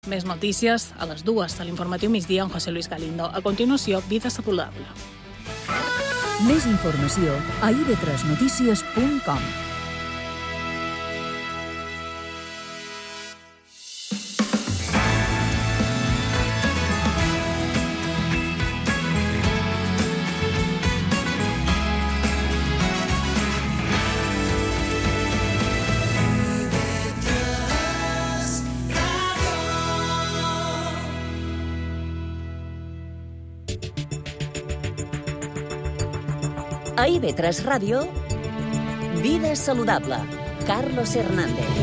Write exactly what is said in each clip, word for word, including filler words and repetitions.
Més notícies a les dues a l'informatiu migdia amb José Luis Galindo. A continuació, Vida Saludable. Més informació a i ve tres notícies punt com. A i ve tres Ràdio, Vida Saludable, Carlos Hernández.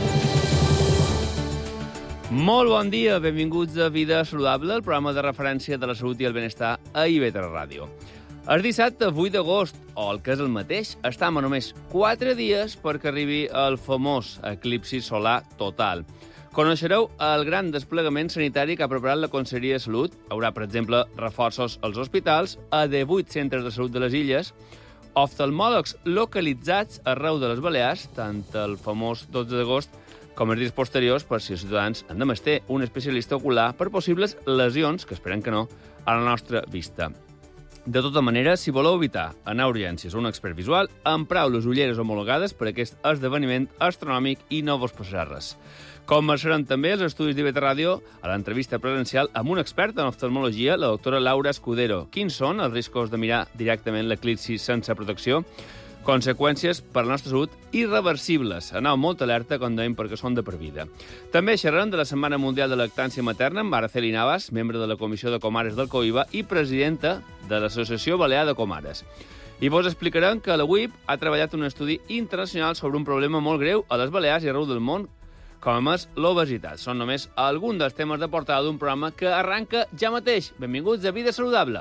Molt bon dia, benvinguts a Vida Saludable, el programa de referència de la salut i el benestar a i ve tres Ràdio. El dissabte vuit d'agost, o el que és el mateix, estem a només quatre dies perquè arribi el famós eclipsi solar total. Coneixereu el gran desplegament sanitari que ha preparat la Conselleria de Salut. Hi haurà, per exemple, reforços als hospitals, a divuit centres de salut de les illes, oftalmòlegs localitzats arreu de les Balears, tant el famós dotze d'agost com els dies posteriors, per si els ciutadans han de mester un especialista ocular per possibles lesions, que esperem que no, a la nostra vista. De tota manera, si voleu evitar anar a urgències o un expert visual, empreu les ulleres homologades per a aquest esdeveniment astronòmic i no vos passarà res. Començarem també els estudis d'I V T Ràdio a l'entrevista presencial amb un expert en oftalmologia, la doctora Laura Escudero. Quins són els riscos de mirar directament l'eclipsi sense protecció? Conseqüències per a la nostra salut irreversibles. Aneu molt alerta, com dèiem, perquè són de per vida. També xerrarem de la Setmana Mundial de Lactància Materna amb Araceli Navas, membre de la Comissió de Comares del COIBA i presidenta de l'Associació Balear de Comares. I vos explicarem que la U I P ha treballat un estudi internacional sobre un problema molt greu a les Balears i arreu del món, com a més l'obesitat. Són només alguns dels temes de portada d'un programa que arranca ja mateix. Benvinguts a Vida Saludable.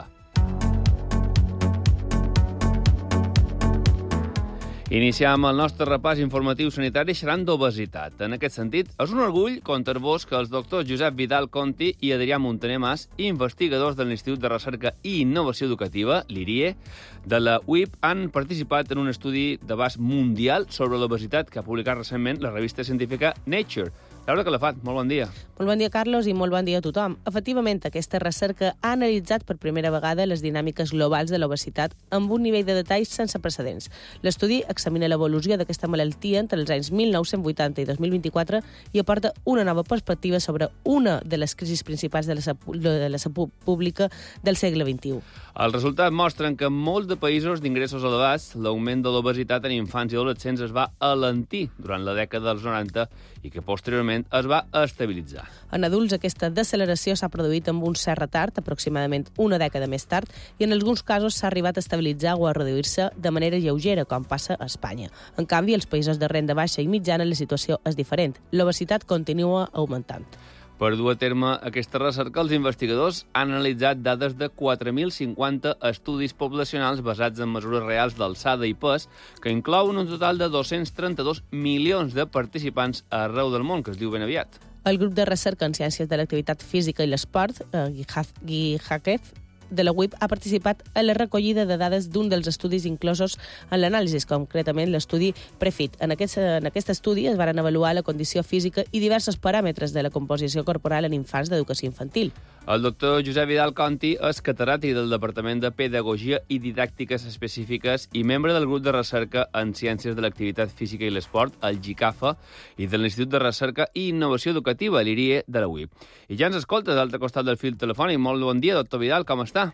Iniciem el nostre repàs informatiu sanitari xerrant d'obesitat. En aquest sentit, és un orgull contar-vos que els doctors Josep Vidal Conti i Adrià Muntaner Mas, investigadors de l'Institut de Recerca i Innovació Educativa, l'I R I E, de la U I P, han participat en un estudi d'abast mundial sobre l'obesitat que ha publicat recentment la revista científica Nature. Laura Calafat, molt bon dia. Molt bon dia, Carlos, i molt bon dia a tothom. Efectivament, aquesta recerca ha analitzat per primera vegada les dinàmiques globals de l'obesitat amb un nivell de detalls sense precedents. L'estudi examina l'evolució d'aquesta malaltia entre els anys mil nou-cents vuitanta i dos mil vint-i-quatre i aporta una nova perspectiva sobre una de les crisis principals de la, de la salut pública del segle vint-i-u. Els resultats mostren que en molts de països d'ingressos elevats l'augment de l'obesitat en infants i adolescents es va alentir durant la dècada dels noranta i que posteriorment es va estabilitzar. En adults aquesta deceleració s'ha produït amb un cert retard, aproximadament una dècada més tard, i en alguns casos s'ha arribat a estabilitzar o a reduir-se de manera lleugera, com passa a Espanya. En canvi, als països de renda baixa i mitjana la situació és diferent. L'obesitat continua augmentant. Per dur a terme aquesta recerca, els investigadors han analitzat dades de quatre mil cinquanta estudis poblacionals basats en mesures reals d'alçada i pes, que inclouen un total de dos-cents trenta-dos milions de participants arreu del món, que es diu ben aviat. El grup de recerca en ciències de l'activitat física i l'esport, eh, GIHACEF, de la U I P ha participat en la recollida de dades d'un dels estudis inclosos en l'anàlisi, concretament l'estudi PREFIT. En aquest, en aquest estudi es van avaluar la condició física i diversos paràmetres de la composició corporal en infants d'educació infantil. El doctor Josep Vidal Conti és catedràtic del Departament de Pedagogia i Didàctiques Específiques i membre del grup de recerca en Ciències de l'Activitat Física i l'Esport, el GICAFA, i de l'Institut de Recerca i Innovació Educativa, l'I R I E, de la U I P. I ja ens escolta d'altre costat del fil telefònic. Molt bon dia, doctor Vidal, com està?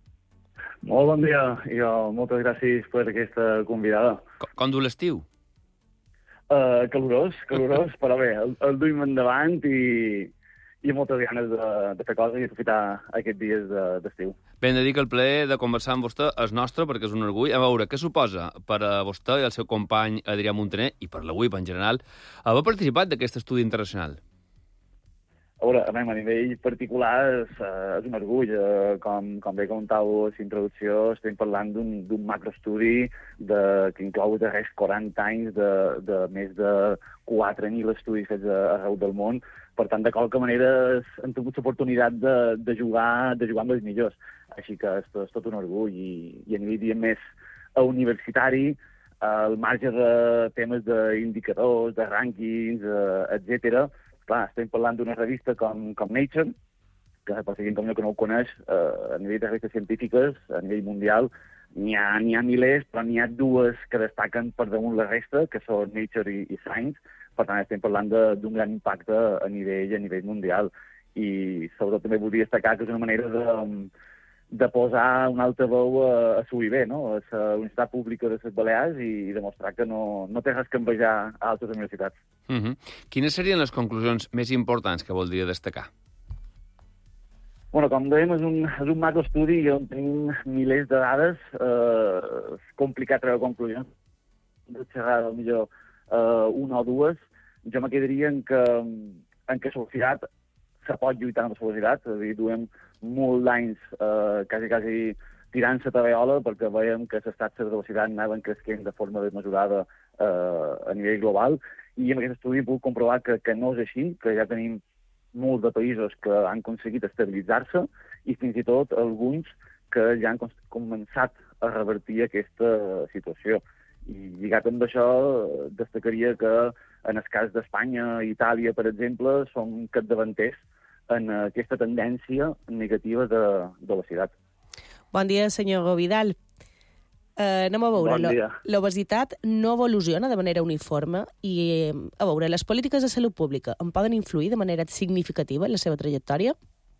Molt bon dia, i moltes gràcies per aquesta convidada. Com, com du l'estiu? Uh, calorós, calorós, però bé, el, el duim endavant i, i moltes ganes de, de fer coses i aprofitar aquests dies de, d'estiu. Ben de dir que el plaer de conversar amb vostè és nostre perquè és un orgull. A veure, què suposa per a vostè i el seu company Adrià Muntaner, i per la U I P en general, haver participat d'aquest estudi internacional? A veure, a nivell particular és, uh, és un orgull. Uh, com, com bé comentàveu a la introducció, estem parlant d'un, d'un macroestudi de, que inclou de res quaranta anys de, de més de quatre mil estudis fets arreu del món. Per tant, de qualque manera hem tingut l'oportunitat de, de, jugar, de jugar amb els millors. Així que és, és tot un orgull. I, i a nivell, diguem, més universitari, al marge de temes d'indicadors, de rànquings, uh, etcètera, clar, estem parlant d'una revista com, com Nature, que per si com jo que no ho coneix, eh, a nivell de revistes científiques, a nivell mundial, n'hi ha, n'hi ha milers, però n'hi ha dues que destaquen per damunt la resta, que són Nature i, i Science. Per tant, estem parlant d'un gran impacte a nivell, a nivell mundial. I sobretot també voldria destacar que és una manera de, de posar una altra veu a, a S U I B, no? A la Universitat Pública de les Balears, i, i demostrar que no, no té res que envejar a altres universitats. Uh -huh. Quines serien les conclusions més importants que voldria destacar? Bueno, com dèiem, és un, és un macroestudi on tenim milers de dades. Eh, és complicat treure conclusions. De xerrar, potser, eh, una o dues. Jo me quedaria en que, en que la societat se pot lluitar amb la societat. És a dir, duem molts d'anys eh, quasi, quasi tirant la taveola perquè veiem que les taxes de velocitat anaven creixent de forma desmesurada eh, a nivell global. I en aquest estudi hem pogut comprovar que, que no és així, que ja tenim molts de països que han aconseguit estabilitzar-se i fins i tot alguns que ja han començat a revertir aquesta situació. I lligat amb això, destacaria que en el cas d'Espanya i Itàlia, per exemple, som capdavanters en aquesta tendència negativa de, de l'obesitat. Bon dia, senyor Vidal. Uh, anem a veure, bon l'obesitat no evoluciona de manera uniforme i, a veure, les polítiques de salut pública en poden influir de manera significativa en la seva trajectòria?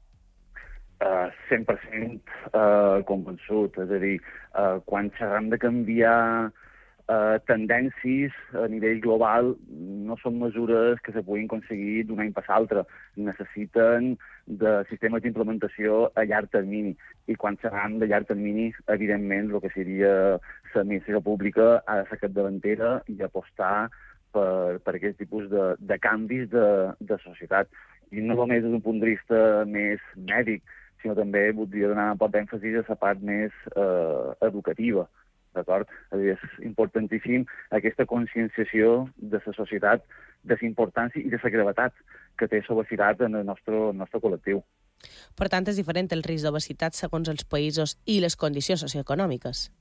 Uh, cent per cent uh, convençut. És a dir, uh, quan xerram de canviar uh, tendències a nivell global, no són mesures que se puguin aconseguir d'un any per l'altre. Necessiten de sistemes d'implementació a llarg termini. I quan xerram de llarg termini, evidentment, el que seria l'administració pública ha de ser capdavantera i apostar per, per aquest tipus de, de canvis de, de societat. I no només des d'un punt de vista més mèdic, sinó també voldria donar un poc d'èmfasi a la part més eh, educativa. D'acord? És a dir, és importantíssim aquesta conscienciació de la societat, de la importància i de la gravetat que té l'obesitat en el nostre, el nostre col·lectiu. Per tant, és diferent el risc d'obesitat segons els països i les condicions socioeconòmiques.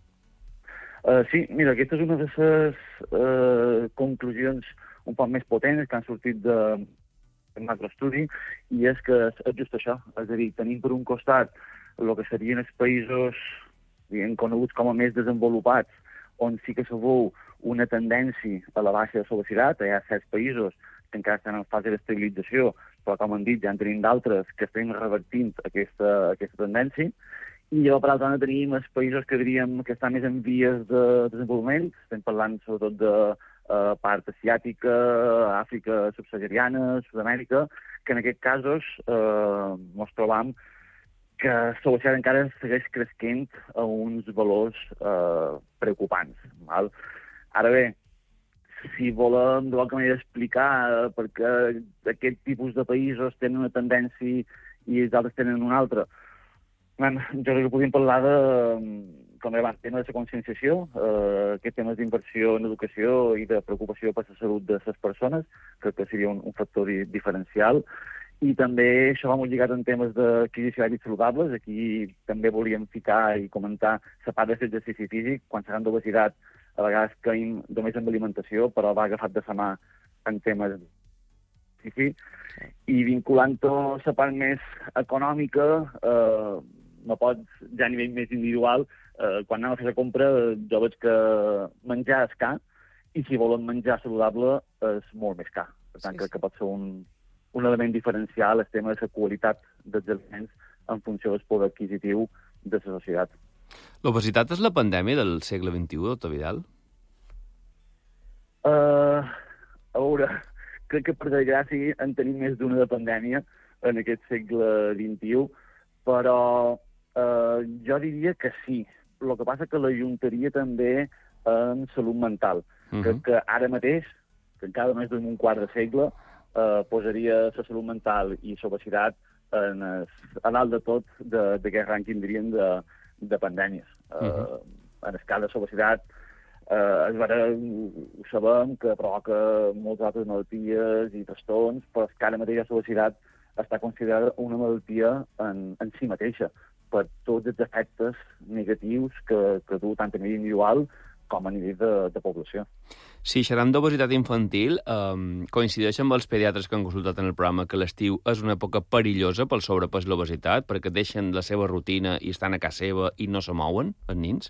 Uh, sí, mira, aquesta és una de les uh, conclusions un poc més potents que han sortit de del macroestudi, i és que és just això. És a dir, tenim per un costat el que serien els països diguem, coneguts com a més desenvolupats, on sí que se veu una tendència a la baixa de l'obesitat. Hi ha certs països que encara estan en fase d'estabilització, però, com han dit, ja en tenim d'altres que estem revertint aquesta, aquesta tendència. I llavors, per altra banda, tenim els països que diríem que estan més en vies de desenvolupament. Estem parlant sobretot de uh, part asiàtica, Àfrica subsahariana, Sud-amèrica, que en aquests casos eh, ens trobam que l'obesitat encara segueix creixent a uns valors eh, preocupants. Val? Ara bé, si volem de qualque manera explicar per què aquest tipus de països tenen una tendència i els altres tenen una altra, bueno, jo crec que podríem parlar de, com deia abans, tema de la conscienciació, eh, aquests temes d'inversió en educació i de preocupació per la salut de les persones, crec que seria un, un factor di diferencial. I també això va molt lligat en temes d'adquisició d'hàbits saludables. Aquí també volíem ficar i comentar la part de l'exercici físic. Quan seran d'obesitat, a vegades caïm només amb alimentació, però va agafat de la mà en temes d'exercici. I vinculant-ho la part més econòmica, eh, no pots, ja a nivell més individual, eh, quan anem a fer la compra, jo veig que menjar és car, i si volen menjar saludable és molt més car. Per tant, sí, crec sí. que pot ser un, un element diferencial el tema de la qualitat dels aliments en funció del poder adquisitiu de la societat. L'obesitat és la pandèmia del segle vint-i-u, doctor Vidal? Uh, a veure, crec que per desgràcia en tenim més d'una de pandèmia en aquest segle vint-i-u, però uh, jo diria que sí. El que passa que la juntaria també en salut mental. Uh -huh. Crec que ara mateix, que encara més d'un quart de segle, Uh, posaria la salut mental i l'obesitat en es, a dalt de tot d'aquest rànquing, diríem, de, de pandèmies. Uh, uh -huh. En el cas de l'obesitat, uh, es vera, ho sabem, que provoca moltes altres malalties i trastorns, però és que ara mateix l'obesitat està considerada una malaltia en, en si mateixa, per tots els efectes negatius que, que du tant a nivell individual com a nivell de, de població. Si xerram d'obesitat infantil, eh, coincideix amb els pediatres que han consultat en el programa que l'estiu és una època perillosa pel sobrepès i l'obesitat, perquè deixen la seva rutina i estan a casa seva i no se mouen, els nins?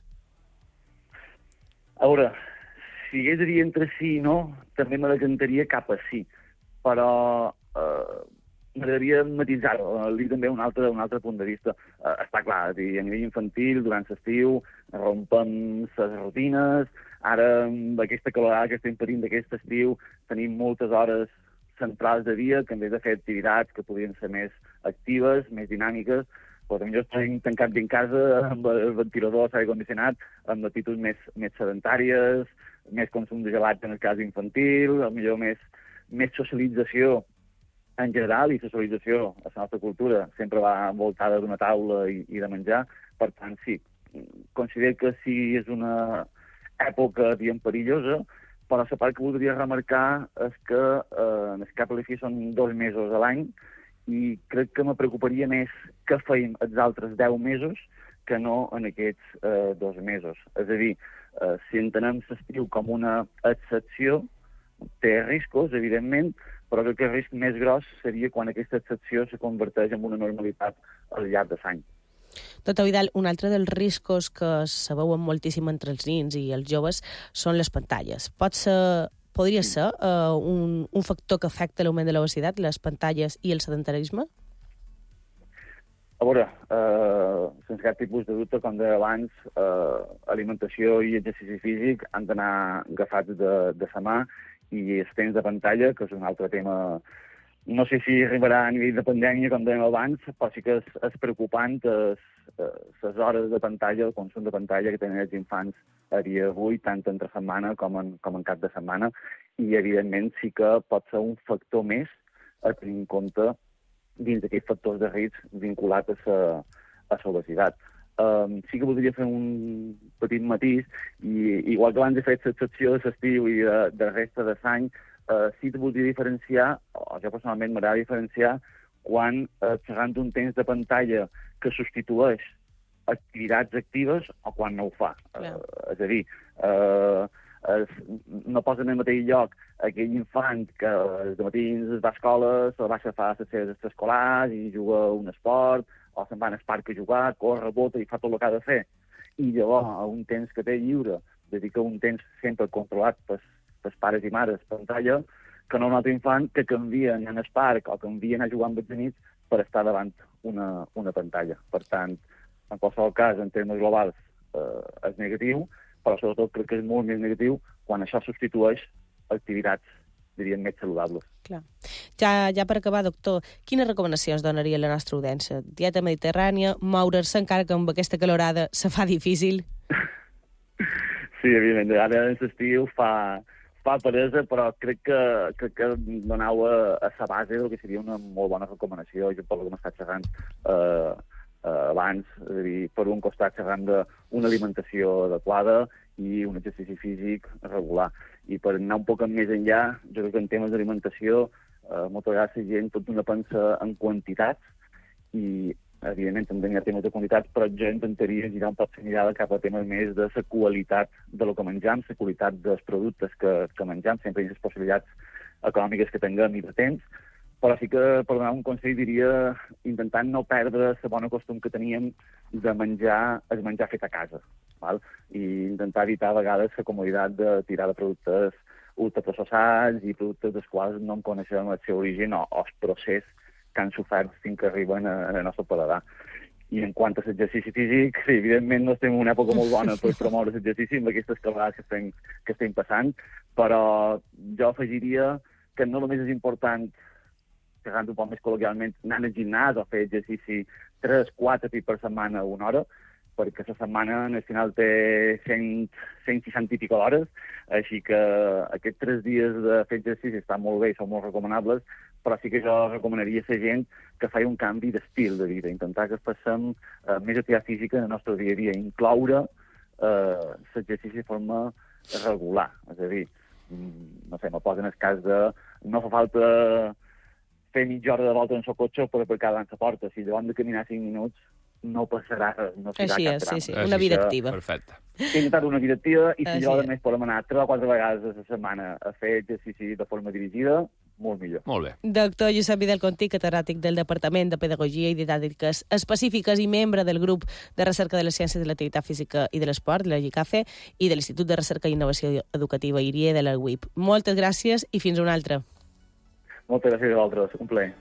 A veure, si hagués de dir entre sí i no, també me decantaria cap a sí, però eh, m'agradaria matisar-ho, dir també un altre, un altre punt de vista. Eh, està clar, a nivell infantil, durant l'estiu, rompem les rutines, ara, amb aquesta calorada que estem patint d'aquest estiu, tenim moltes hores centrals de dia que en vez de fer activitats que podrien ser més actives, més dinàmiques, però també jo estic tancat bé en casa amb el ventilador, l'aire condicionat, amb actituds més, més sedentàries, més consum de gelats en el cas infantil, potser més, més socialització en general, i socialització a la nostra cultura sempre va envoltada d'una taula i, i de menjar. Per tant, sí, considero que sí és una època, diguem, perillosa, però la part que voldria remarcar és que eh, en el cap a la fi són dos mesos a l'any i crec que me preocuparia més què feim els altres deu mesos que no en aquests eh, dos mesos. És a dir, eh, si entenem l'estiu com una excepció, té riscos, evidentment, però crec que el risc més gros seria quan aquesta excepció se converteix en una normalitat al llarg de l'any. Doctor Vidal, un altre dels riscos que se veuen moltíssim entre els nins i els joves són les pantalles. Pot ser, podria ser uh, un, un factor que afecta l'augment de l'obesitat, les pantalles i el sedentarisme? A veure, eh, sense cap tipus de dubte, com deia abans, eh, alimentació i exercici físic han d'anar agafats de, de sa mà, i els temps de pantalla, que és un altre tema, no sé si arribarà a nivell de pandèmia, com dèiem abans, però sí que és, és preocupant les hores de pantalla, el consum de pantalla que tenen els infants a dia d'avui, tant entre setmana com en, com en cap de setmana, i evidentment sí que pot ser un factor més a tenir en compte dins d'aquests factors de risc vinculats a l'obesitat. Um, sí que voldria fer un petit matís, i igual que abans he fet l'excepció de l'estiu i de, de resta de l'any, uh, sí que voldria diferenciar, o jo personalment m'agrada diferenciar, quan uh, xerrant d'un temps de pantalla que substitueix activitats actives o quan no ho fa. Uh, és a dir, uh, es, no posa en el mateix lloc aquell infant que els matins es va a escola, se baixa a fer les seves extraescolars i juga a un esport, o se'n va al parc a jugar, corre, bota i fa tot el que ha de fer. I llavors, a un temps que té lliure, dedica un temps sempre controlat pels, pels pares i mares pantalla, que no un altre infant que canvien en el parc o canvien a jugar amb els amics per estar davant una, una pantalla. Per tant, en qualsevol cas, en termes globals, eh, és negatiu, però sobretot crec que és molt més negatiu quan això substitueix activitats, diríem, més saludables. Clar. Ja, ja per acabar, doctor, quines recomanacions donaria a la nostra audiència? Dieta mediterrània, moure's encara que amb aquesta calorada se fa difícil? Sí, evidentment. Ara en l'estiu fa, fa peresa, però crec que, crec que donau a, a la base del que seria una molt bona recomanació, jo per com està xerrant eh, eh, abans, és a dir, per un costat xerrant d'una alimentació adequada i un exercici físic regular. I per anar un poc més enllà, jo crec que en temes d'alimentació, eh, moltes vegades la gent tot una pensa en quantitats i, evidentment, també hi ha temes de quantitats, però jo intentaria girar un poc la mirada cap a temes més de la qualitat de lo que menjam, la qualitat dels productes que, que menjam, sempre hi ha les possibilitats econòmiques que tinguem i de temps, però sí que, per donar un consell, diria intentant no perdre la bona costum que teníem de menjar, el menjar fet a casa, val? I intentar evitar a vegades la comoditat de tirar de productes ultraprocessats i productes dels quals no en coneixem el seu origen o, o el procés que han sofert fins que arriben a, a la nostra paladar. I en quant a l'exercici físic, sí, evidentment no estem en una època molt bona per promoure l'exercici amb aquestes calorades que estem, que estem passant, però jo afegiria que no només és important, xerrant un poc més col·loquialment, anar al gimnàs o fer exercici tres quatre cops per setmana a una hora, perquè la setmana al final té cent, cent seixanta i pico hores, així que aquests tres dies de fer exercici estan molt bé i són molt recomanables, però sí que jo recomanaria a la gent que faci un canvi d'estil de vida, intentar que passem eh, més activitat física en el nostre dia a dia, incloure eh, l'exercici de forma regular. És a dir, no sé, me posen el cas de no fa falta fer mitja hora de volta en el cotxe per aparcar davant la porta. Si llavors de caminar cinc minuts, no passarà res, no serà Així cap és, drama. sí, sí, una vida activa. Perfecte. He intentat una vida activa i si Així jo, a és. més, podem anar tres o quatre vegades a la setmana a fer exercici de forma dirigida, molt millor. Molt bé. Doctor Josep Vidal Conti, catedràtic del Departament de Pedagogia i Didàctiques Específiques i membre del grup de recerca de les ciències de l'activitat física i de l'esport, de la GICAFE, i de l'Institut de Recerca i Innovació Educativa I R I E de la U I P. Moltes gràcies i fins una altra. Moltes gràcies a vosaltres, un plaer.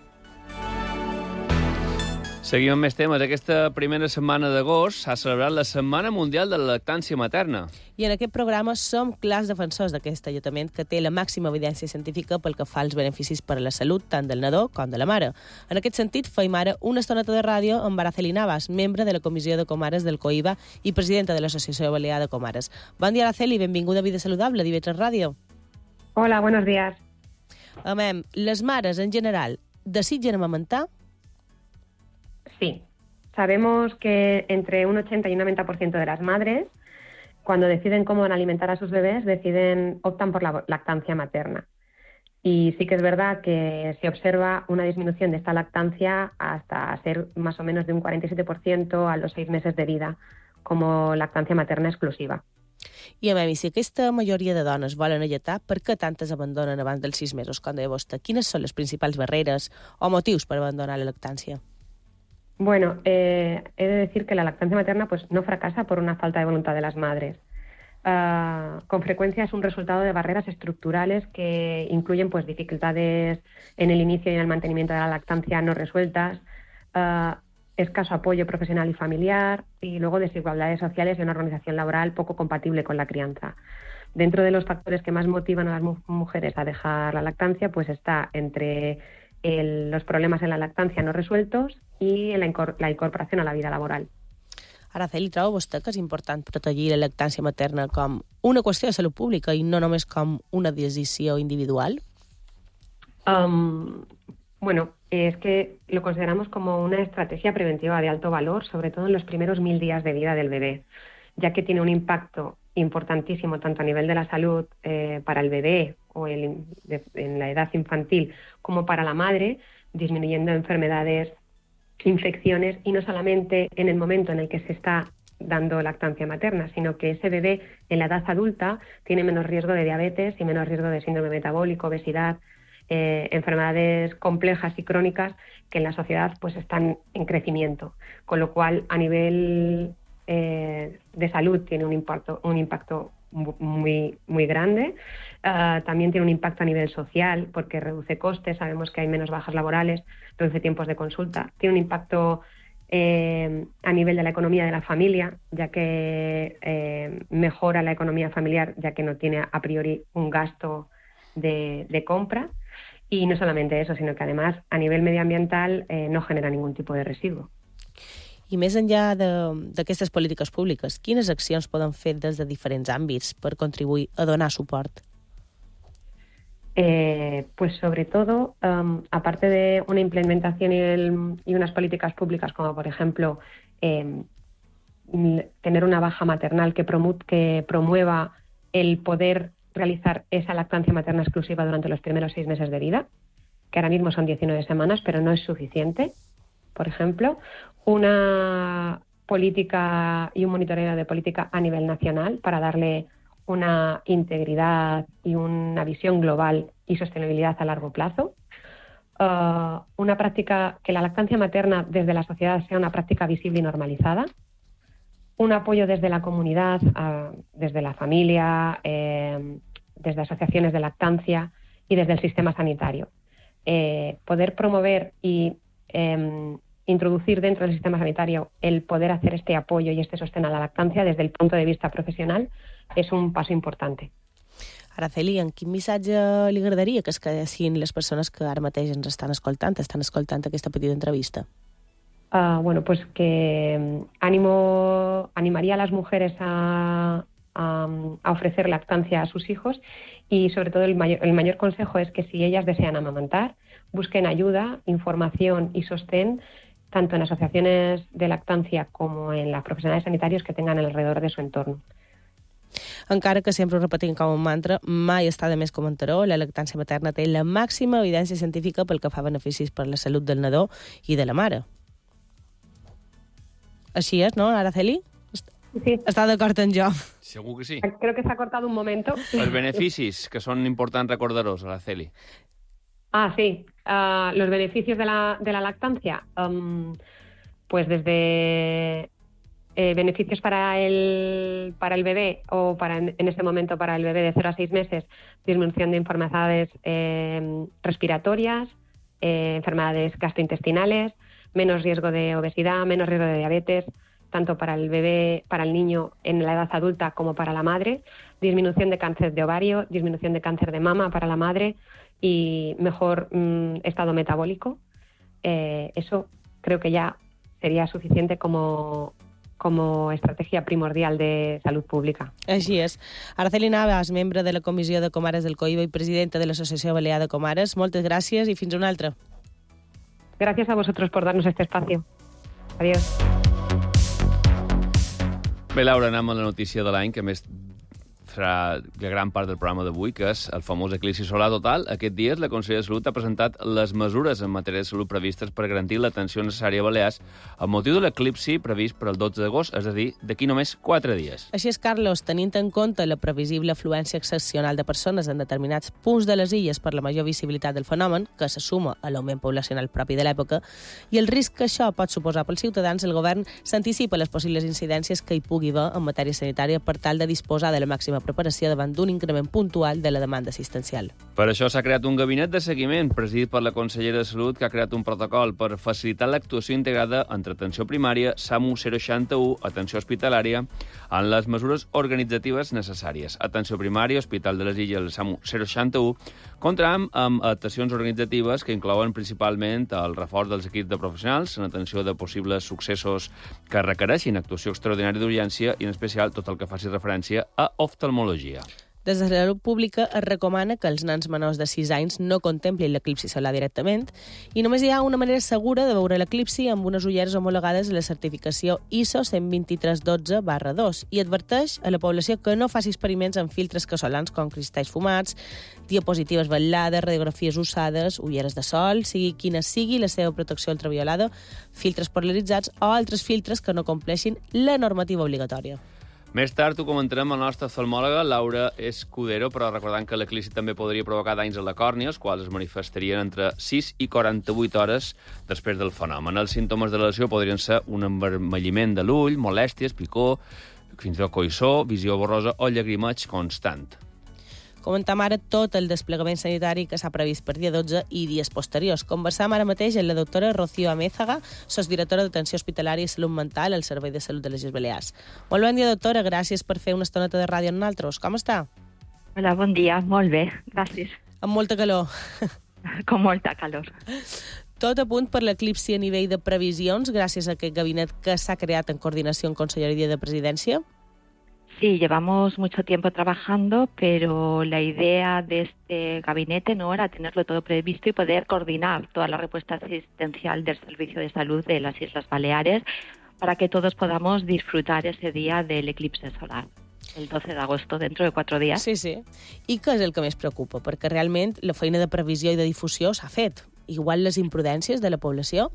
Seguim amb més temes. Aquesta primera setmana d'agost s'ha celebrat la Setmana Mundial de la Lactància Materna. I en aquest programa som clars defensors d'aquest allotament que té la màxima evidència científica pel que fa als beneficis per a la salut tant del nadó com de la mare. En aquest sentit, feim ara una estoneta de ràdio amb Araceli Navas, membre de la Comissió de Comares del COIBA i presidenta de l'Associació Balear de Comares. Bon dia, Araceli, benvinguda a Vida Saludable, d'I V tres Ràdio. Hola, buenos días. Amem, les mares en general desitgen amamentar? Sí, sabemos que entre un ochenta y un noventa por ciento de las madres, cuando deciden cómo van a alimentar a sus bebés, deciden optan por la lactancia materna. Y sí que es verdad que se observa una disminución de esta lactancia hasta ser más o menos de un cuarenta y siete por ciento a los seis meses de vida, como lactancia materna exclusiva. I a mi, si aquesta majoria de dones volen alletar, per què tantes abandonen abans dels sis mesos, com deia vostè? Quines són les principals barreres o motius per abandonar la lactància? Bueno, eh, he de decir que la lactancia materna pues, no fracasa por una falta de voluntad de las madres. Uh, con frecuencia es un resultado de barreras estructurales que incluyen pues, dificultades en el inicio y en el mantenimiento de la lactancia no resueltas, uh, escaso apoyo profesional y familiar y luego desigualdades sociales y una organización laboral poco compatible con la crianza. Dentro de los factores que más motivan a las mu- mujeres a dejar la lactancia pues está entre el, los problemas en la lactancia no resueltos i la, incor la incorporació a la vida laboral. Araceli, troba vostè que és important protegir la lactància materna com una qüestió de salut pública i no només com una decisió individual? Um, bueno, es que lo consideramos como una estrategia preventiva de alto valor, sobre todo en los primeros mil días de vida del bebé, ya que tiene un impacto importantísimo tanto a nivel de la salud eh, para el bebé o el, de, en la edad infantil como para la madre, disminuyendo enfermedades, infecciones y no solamente en el momento en el que se está dando lactancia materna, sino que ese bebé en la edad adulta tiene menos riesgo de diabetes y menos riesgo de síndrome metabólico, obesidad, eh, enfermedades complejas y crónicas que en la sociedad pues están en crecimiento, con lo cual a nivel eh, de salud tiene un impacto, un impacto muy, muy grande. Uh, también tiene un impacto a nivel social porque reduce costes, sabemos que hay menos bajas laborales, reduce tiempos de consulta. Tiene un impacto eh, a nivel de la economía de la familia, ya que eh, mejora la economía familiar, ya que no tiene a priori un gasto de, de compra. Y no solamente eso, sino que además a nivel medioambiental eh, no genera ningún tipo de residuo. I més enllà d'aquestes polítiques públiques, quines accions poden fer des de diferents àmbits per contribuir a donar suport? Eh, pues sobre todo, um, aparte de una implementación y, el, y unas políticas públicas como por ejemplo eh, tener una baja maternal que, promu que promueva el poder realizar esa lactancia materna exclusiva durante los primeros seis meses de vida, que ahora mismo son diecinueve semanas, pero no es suficiente. Por ejemplo, una política y un monitoreo de política a nivel nacional para darle una integridad y una visión global y sostenibilidad a largo plazo. Uh, una práctica, que la lactancia materna desde la sociedad sea una práctica visible y normalizada. Un apoyo desde la comunidad, uh, desde la familia, eh, desde asociaciones de lactancia y desde el sistema sanitario. Eh, poder promover y eh, introducir dentro del sistema sanitario el poder hacer este apoyo y este sostén a la lactancia desde el punto de vista profesional és un pas important. Araceli, en quin missatge li agradaria que es quedessin les persones que ara mateix ens estan escoltant, estan escoltant aquesta petita entrevista? Uh, bueno, pues que ánimo, animaría a las mujeres a, a, a ofrecer lactancia a sus hijos y sobre todo el mayor, el mayor consejo es que si ellas desean amamantar, busquen ayuda, información y sostén tanto en asociaciones de lactancia como en los profesionales sanitarios que tengan alrededor de su entorno. Encara que sempre ho repetim com un mantra, mai està de més comentar-ho, la lactància materna té la màxima evidència científica pel que fa beneficis per la salut del nadó i de la mare. Així és, ¿no, Araceli? Sí. Està d'acord amb jo. Segur que sí. Creo que se ha cortado un momento. Els beneficis, que són importants recordar-los, Araceli. Ah, sí. Uh, los beneficios de la, de la lactancia. Um, pues desde eh, beneficios para el, para el bebé o para en, en este momento para el bebé de cero a seis meses, disminución de enfermedades eh, respiratorias, eh, enfermedades gastrointestinales, menos riesgo de obesidad, menos riesgo de diabetes, tanto para el bebé, para el niño en la edad adulta como para la madre, disminución de cáncer de ovario, disminución de cáncer de mama para la madre y mejor mmm, estado metabólico. Eh, eso creo que ya sería suficiente como, como estrategia primordial de salud pública. Així és. Araceli Navas, membre de la Comissió de Comares del COIBA i presidenta de l'Associació Balear de Comares, moltes gràcies i fins una altra. Gracias a vosotros por darnos este espacio. Adiós. Bé, Laura, anem a la notícia de l'any, que més serà la gran part del programa d'avui, que és el famós eclipsi solar total. Aquest dia la Conselleria de Salut ha presentat les mesures en matèria de salut previstes per garantir l'atenció necessària a Balears amb motiu de l'eclipsi previst per al dotze d'agost, és a dir, d'aquí només quatre dies. Així és, Carlos, tenint en compte la previsible afluència excepcional de persones en determinats punts de les illes per la major visibilitat del fenomen, que se suma a l'augment poblacional propi de l'època, i el risc que això pot suposar pels ciutadans, el govern s'anticipa les possibles incidències que hi pugui haver en matèria sanitària per tal de disposar de la màxima preparació davant d'un increment puntual de la demanda assistencial. Per això s'ha creat un gabinet de seguiment presidit per la Consellera de Salut, que ha creat un protocol per facilitar l'actuació integrada entre atenció primària, SAMU zero seixanta u, atenció hospitalària, en les mesures organitzatives necessàries. Atenció primària, Hospital de les Illes, SAMU zero seixanta u, comptarà amb actuacions organitzatives que inclouen principalment el reforç dels equips de professionals en atenció de possibles successos que requereixin actuació extraordinària d'urgència i, en especial, tot el que faci referència a oftalmologia. Des de la salut pública es recomana que els nens menors de sis anys no contemplin l'eclipsi solar directament i només hi ha una manera segura de veure l'eclipsi amb unes ulleres homologades a la certificació I S O cent vint-i-tres dotze barra dos i adverteix a la població que no faci experiments amb filtres casolans com cristalls fumats, diapositives vetllades, radiografies usades, ulleres de sol, sigui quina sigui la seva protecció ultraviolada, filtres polaritzats o altres filtres que no compleixin la normativa obligatòria. Més tard ho comentarem amb la nostra oftalmòloga, Laura Escudero, però recordant que l'eclipsi també podria provocar danys a la còrnia, els quals es manifestarien entre sis i quaranta-vuit hores després del fenomen. Els símptomes de la lesió podrien ser un envermelliment de l'ull, molèsties, picor, fins i tot coïssor, visió borrosa o llagrimeig constant. Comentam ara tot el desplegament sanitari que s'ha previst per dia dotze i dies posteriors. Conversam ara mateix amb la doctora Rocío Amézaga, sosdirectora d'Atenció Hospitalària i Salut Mental al Servei de Salut de les Illes Balears. Molt bon dia, doctora. Gràcies per fer una estoneta de ràdio amb nosaltres. Com està? Hola, bon dia. Molt bé, gràcies. Amb molta calor. Con molta calor. Tot a punt per l'eclipsi a nivell de previsions, gràcies a aquest gabinet que s'ha creat en coordinació amb Conselleria de Presidència? Sí, llevamos mucho tiempo trabajando, pero la idea de este gabinete no era tenerlo todo previsto y poder coordinar toda la respuesta asistencial del Servicio de Salud de las Islas Baleares para que todos podamos disfrutar ese día del eclipse solar, el doce de agosto, dentro de cuatro días. Sí, sí. I què és el que més preocupa? Perquè realment la feina de previsió i de difusió s'ha fet. Igual les imprudències de la població?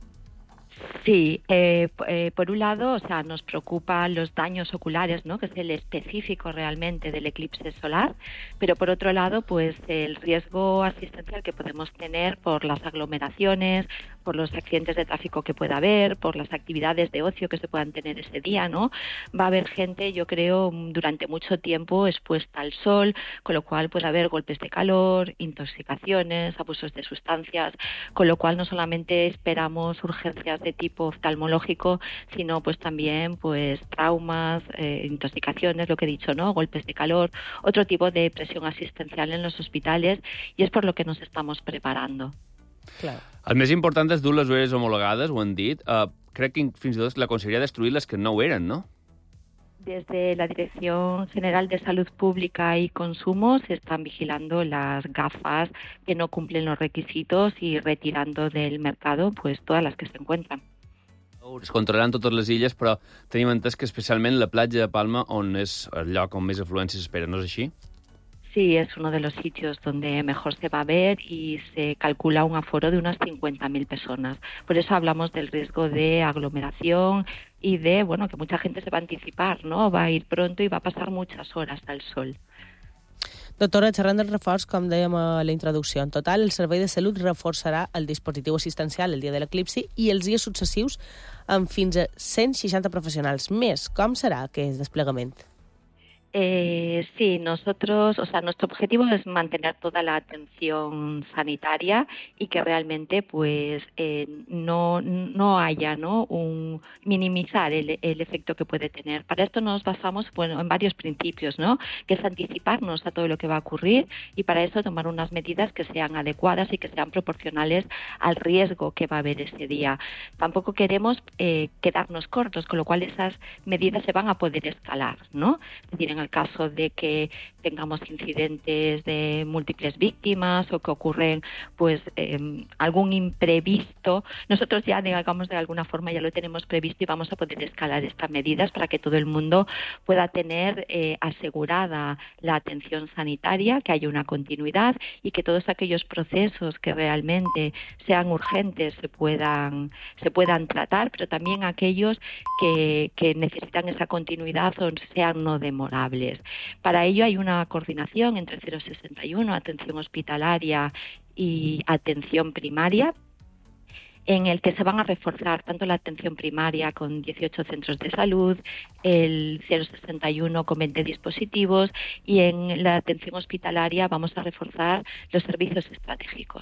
Sí, eh, eh, por un lado, o sea, nos preocupan los daños oculares, ¿no?, que es el específico realmente del eclipse solar, pero por otro lado, pues el riesgo asistencial que podemos tener por las aglomeraciones, por los accidentes de tráfico que pueda haber, por las actividades de ocio que se puedan tener ese día, ¿no? Va a haber gente, yo creo, durante mucho tiempo expuesta al sol, con lo cual puede haber golpes de calor, intoxicaciones, abusos de sustancias, con lo cual no solamente esperamos urgencias de tipo oftalmológico, sino pues también pues traumas, eh, intoxicaciones, lo que he dicho, ¿no?, golpes de calor, otro tipo de presión asistencial en los hospitales, y es por lo que nos estamos preparando. Clar. El més important és dur les ulleres homologades, ho han dit. Uh, crec que fins i tot la Conselleria ha destruït les que no ho eren, no? Desde la Dirección General de Salud Pública y Consumo se están vigilando las gafas que no cumplen los requisitos y retirando del mercado pues todas las que se encuentran. Es controlaran totes les illes, però tenim entès que especialment la platja de Palma, on és el lloc on més afluències s'espera, no és així? Sí, es uno de los sitios donde mejor se va a ver y se calcula un aforo de unas cincuenta mil personas. Por eso hablamos del riesgo de aglomeración y de, bueno, que mucha gente se va a anticipar, ¿no? Va a ir pronto y va a pasar muchas horas al sol. Doctora, xerrant del reforç, com dèiem a la introducció, en total el Servei de Salut reforçarà el dispositiu assistencial el dia de l'eclipsi i els dies successius amb fins a cent seixanta professionals més. Com serà aquest desplegament? Eh, sí, nosotros, o sea, nuestro objetivo es mantener toda la atención sanitaria y que realmente, pues, eh, no no haya, ¿no? Un minimizar el, el efecto que puede tener. Para esto nos basamos, bueno, en varios principios, ¿no? Que es anticiparnos a todo lo que va a ocurrir y para eso tomar unas medidas que sean adecuadas y que sean proporcionales al riesgo que va a haber ese día. Tampoco queremos eh, quedarnos cortos, con lo cual esas medidas se van a poder escalar, ¿no? Es decir, en el caso de que tengamos incidentes de múltiples víctimas o que ocurren pues eh, algún imprevisto, nosotros ya digamos de alguna forma ya lo tenemos previsto y vamos a poder escalar estas medidas para que todo el mundo pueda tener eh, asegurada la atención sanitaria, que haya una continuidad y que todos aquellos procesos que realmente sean urgentes se puedan se puedan tratar, pero también aquellos que, que necesitan esa continuidad o sean no demorables. Para ello hay una coordinación entre cero sesenta y uno, atención hospitalaria y atención primaria, en el que se van a reforzar tanto la atención primaria con dieciocho centros de salud, el cero sesenta y uno con veinte dispositivos y en la atención hospitalaria vamos a reforzar los servicios estratégicos.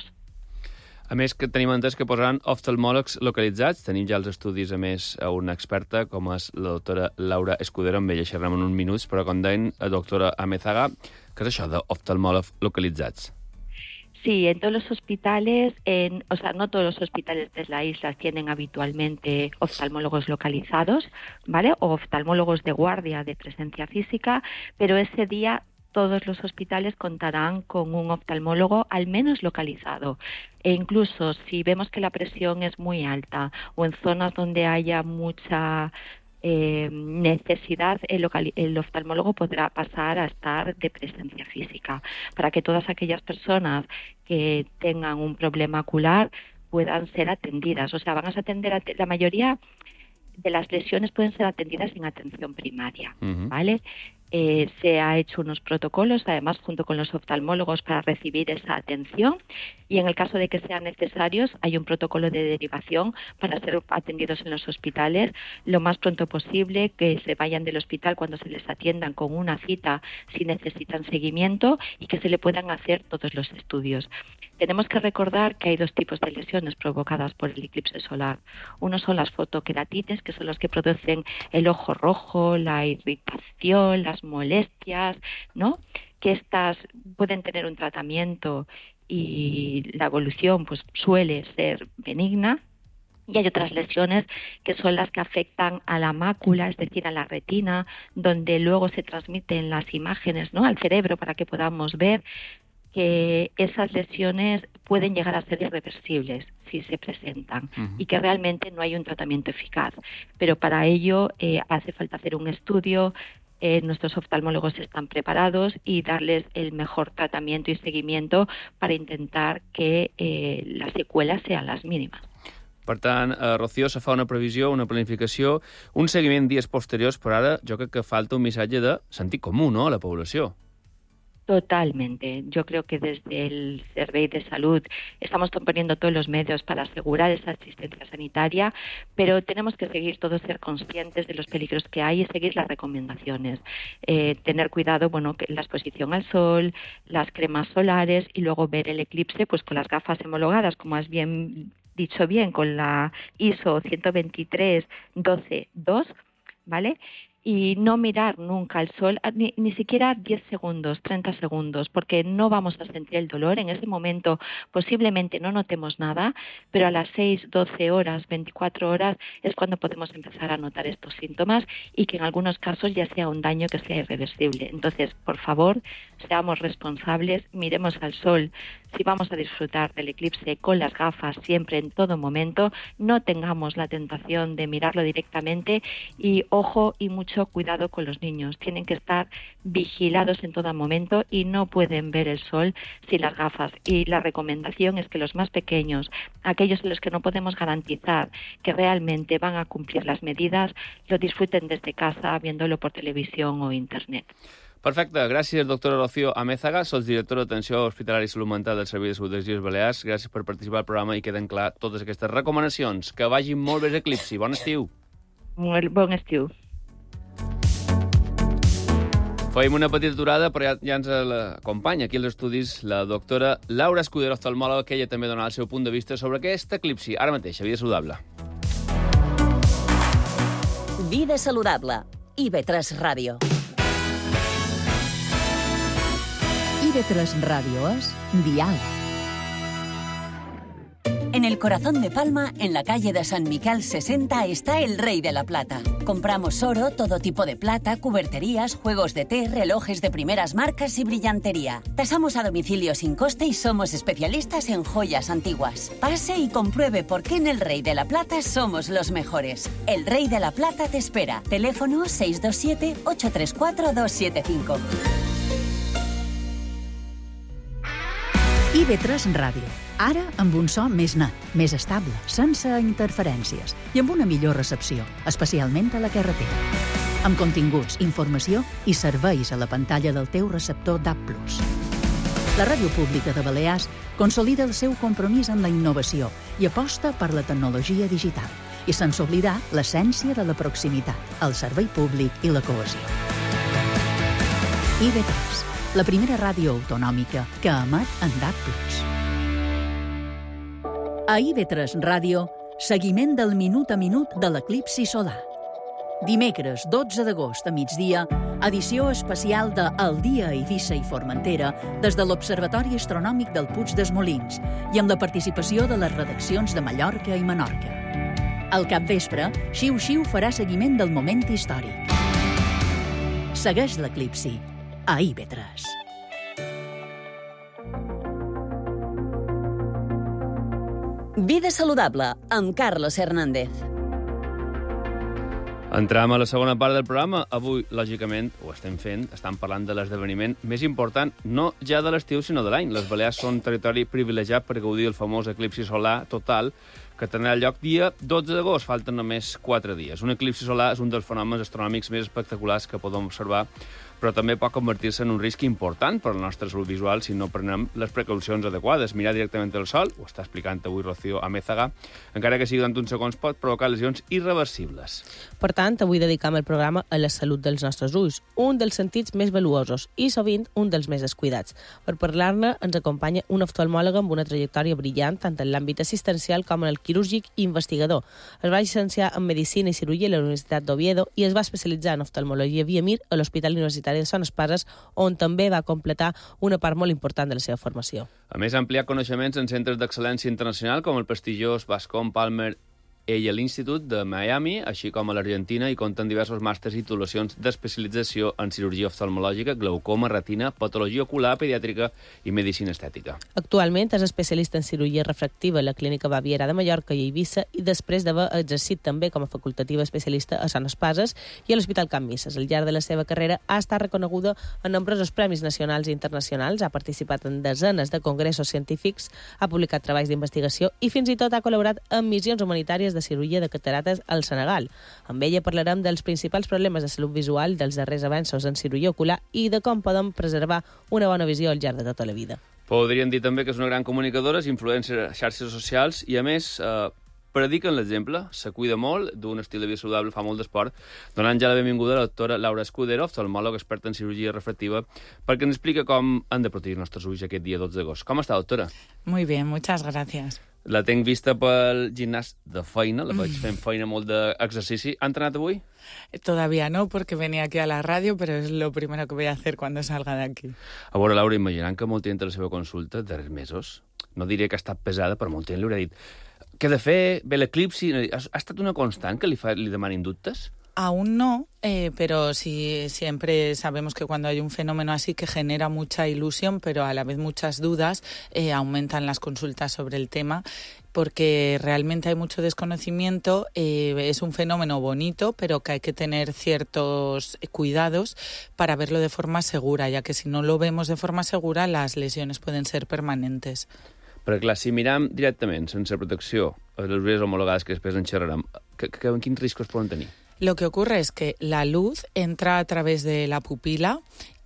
A més, que tenim entès que posaran oftalmòlegs localitzats. Tenim ja els estudis, a més, a una experta, com és la doctora Laura Escudero, amb ella xerrem en uns minuts, però com deien, la doctora Amézaga, què és això d'oftalmòlegs localitzats? Sí, en todos los hospitales, en, o sea, no todos los hospitales de la isla tienen habitualmente oftalmólogos localizados, ¿vale? O oftalmólogos de guardia de presencia física, pero ese día todos los hospitales contarán con un oftalmólogo al menos localizado. E incluso si vemos que la presión es muy alta o en zonas donde haya mucha eh, necesidad, el, local, el oftalmólogo podrá pasar a estar de presencia física para que todas aquellas personas que tengan un problema ocular puedan ser atendidas. O sea, van a atender a la mayoría de las lesiones pueden ser atendidas en atención primaria, uh-huh. ¿vale? Eh, se ha hecho unos protocolos, además, junto con los oftalmólogos para recibir esa atención y en el caso de que sean necesarios hay un protocolo de derivación para ser atendidos en los hospitales lo más pronto posible, que se vayan del hospital cuando se les atiendan con una cita si necesitan seguimiento y que se le puedan hacer todos los estudios. Tenemos que recordar que hay dos tipos de lesiones provocadas por el eclipse solar. Uno son las fotoqueratitis, que son los que producen el ojo rojo, la irritación, las molestias, ¿no? Que estas pueden tener un tratamiento y la evolución pues suele ser benigna. Y hay otras lesiones que son las que afectan a la mácula, es decir, a la retina, donde luego se transmiten las imágenes, ¿no? Al cerebro para que podamos ver, que esas lesiones pueden llegar a ser irreversibles si se presentan uh-huh. y que realmente no hay un tratamiento eficaz. Pero para ello eh, hace falta hacer un estudio, eh, nuestros oftalmólogos están preparados y darles el mejor tratamiento y seguimiento para intentar que eh, las secuelas sean las mínimas. Per tant, eh, Rocío, se fa una previsió, una planificació, un seguiment dies posteriors, però ara jo crec que falta un missatge de sentit comú, no?, a la població. Totalmente. Yo creo que desde el Servei de Salud estamos poniendo todos los medios para asegurar esa asistencia sanitaria, pero tenemos que seguir todos ser conscientes de los peligros que hay y seguir las recomendaciones. Eh, tener cuidado, bueno, que la exposición al sol, las cremas solares y luego ver el eclipse pues con las gafas homologadas, como has bien dicho bien, con la I S O ciento veintitrés doce dos, ¿vale? Y no mirar nunca al sol, ni, ni siquiera diez segundos, treinta segundos, porque no vamos a sentir el dolor. En ese momento posiblemente no notemos nada, pero a las seis, doce horas, veinticuatro horas es cuando podemos empezar a notar estos síntomas y que en algunos casos ya sea un daño que sea irreversible. Entonces, por favor, seamos responsables, miremos al sol. Si vamos a disfrutar del eclipse con las gafas siempre, en todo momento, no tengamos la tentación de mirarlo directamente y ojo y mucho mucho cuidado con los niños. Tienen que estar vigilados en todo momento y no pueden ver el sol sin las gafas. Y la recomendación es que los más pequeños, aquellos en los que no podemos garantizar que realmente van a cumplir las medidas, lo disfruten desde casa viéndolo por televisión o internet. Perfecte, gràcies, doctora Rocío Amézaga, sotsdirectora d'Atenció Hospitalària i Salut Mental del Servei de Salut de les Illes Balears. Gràcies per participar al programa i queden clar totes aquestes recomanacions. Que vagin molt bé l'eclipsi. Bon estiu. Molt bon estiu. Fem una petita aturada, però ja, ja ens acompanya aquí als estudis la doctora Laura Escudero, oftalmòloga, que ella també donarà el seu punt de vista sobre aquest eclipsi. Ara mateix, a Vida Saludable. Vida Saludable. I V tres Ràdio. I V tres Ràdio es Dial. En el corazón de Palma, en la calle de San Miquel sesenta, está el Rey de la Plata. Compramos oro, todo tipo de plata, cuberterías, juegos de té, relojes de primeras marcas y brillantería. Tasamos a domicilio sin coste y somos especialistas en joyas antiguas. Pase y compruebe por qué en el Rey de la Plata somos los mejores. El Rey de la Plata te espera. Teléfono seis dos siete, ocho tres cuatro, dos siete cinco. I V tres Ràdio. Ara amb un so més net, més estable, sense interferències i amb una millor recepció, especialment a la carretera. Amb continguts, informació i serveis a la pantalla del teu receptor D A B plus. La Ràdio Pública de Balears consolida el seu compromís amb la innovació i aposta per la tecnologia digital, i sense oblidar l'essència de la proximitat, el servei públic i la cohesió. I V tres, la primera ràdio autonòmica que emet en D A B plus. A I V tres Ràdio, seguiment del minut a minut de l'eclipsi solar. Dimecres dotze d'agost a migdia, edició especial de El dia a Eivissa i Formentera des de l'Observatori Astronòmic del Puig dels Molins i amb la participació de les redaccions de Mallorca i Menorca. Al capvespre, Xiu Xiu farà seguiment del moment històric. Segueix l'eclipsi a I V tres. Vida Saludable, amb Carlos Hernández. Entrem a la segona part del programa. Avui, lògicament, ho estem fent, estan parlant de l'esdeveniment més important, no ja de l'estiu, sinó de l'any. Les Balears són territori privilegiat per gaudir del famós eclipsi solar total, que tindrà lloc dia dotze d'agost, falten només quatre dies. Un eclipsi solar és un dels fenòmens astronòmics més espectaculars que podem observar, però també pot convertir-se en un risc important per a la nostra salut visual si no prenem les precaucions adequades. Mirar directament al sol, ho està explicant avui Rocío Amézaga, encara que sigui durant uns segons, pot provocar lesions irreversibles. Per tant, avui dedicam el programa a la salut dels nostres ulls, un dels sentits més valuosos i sovint un dels més descuidats. Per parlar-ne ens acompanya un oftalmòleg amb una trajectòria brillant tant en l'àmbit assistencial com en el quirúrgic i investigador. Es va llicenciar en Medicina i Cirurgia a la Universitat d'Oviedo i es va especialitzar en oftalmologia via Mir a l'Hospital Universitari de Son Espases, on també va completar una part molt important de la seva formació. A més, ha ampliat coneixements en centres d'excel·lència internacional com el prestigiós Bascom Palmer ell a l'Institut de Miami, així com a l'Argentina, i compta en diversos màsters i titulacions d'especialització en cirurgia oftalmològica, glaucoma, retina, patologia ocular, pediàtrica i medicina estètica. Actualment és especialista en cirurgia refractiva a la Clínica Baviera de Mallorca i Eivissa i després d'haver exercit també com a facultativa especialista a Son Espases i a l'Hospital Can Misses. Al llarg de la seva carrera ha estat reconeguda en nombrosos premis nacionals i internacionals, ha participat en desenes de congressos científics, ha publicat treballs d'investigació i fins i tot ha col·laborat en missions humanitàries de cirurgia de catarates al Senegal. Amb ella parlarem dels principals problemes de salut visual, dels darrers avenços en cirurgia ocular i de com podem preservar una bona visió al llarg de tota la vida. Podríem dir també que és una gran comunicadora, és influencer a xarxes socials i, a més, eh, predica en l'exemple, se cuida molt, d'un estil de vida saludable, fa molt d'esport, donant ja la benvinguda a la doctora Laura Escudero, oftalmòloga experta en cirurgia refractiva, perquè ens explica com han de protegir els nostres ulls aquest dia dotze d'agost. Com està, doctora? Muy bien, muchas gracias. La tenc vista pel gimnàs de feina, la vaig fent feina molt d'exercici. Ha entrenat avui? Todavía no, porque venía aquí a la radio, pero es lo primero que voy a hacer cuando salga de aquí. A veure, Laura, imaginant que molta gent a la seva consulta, darrers mesos, no diré que ha estat pesada, però molta gent li haurà dit què he de fer, ve l'eclipsi. Ha, ha estat una constant que li, fa, li demanin dubtes? Aún no, eh, pero sí siempre sabemos que cuando hay un fenómeno así que genera mucha ilusión, pero a la vez muchas dudas, eh, aumentan las consultas sobre el tema. porque realmente hay mucho desconocimiento. Eh, es un fenómeno bonito, pero que hay que tener ciertos cuidados para verlo de forma segura, ya que si no lo vemos de forma segura, las lesiones pueden ser permanentes. Però clar, si miram directament, sense protecció, les ulleres homologades que després en xerrarem, que, que, quins riscos poden tenir? Lo que ocurre es que la luz entra a través de la pupila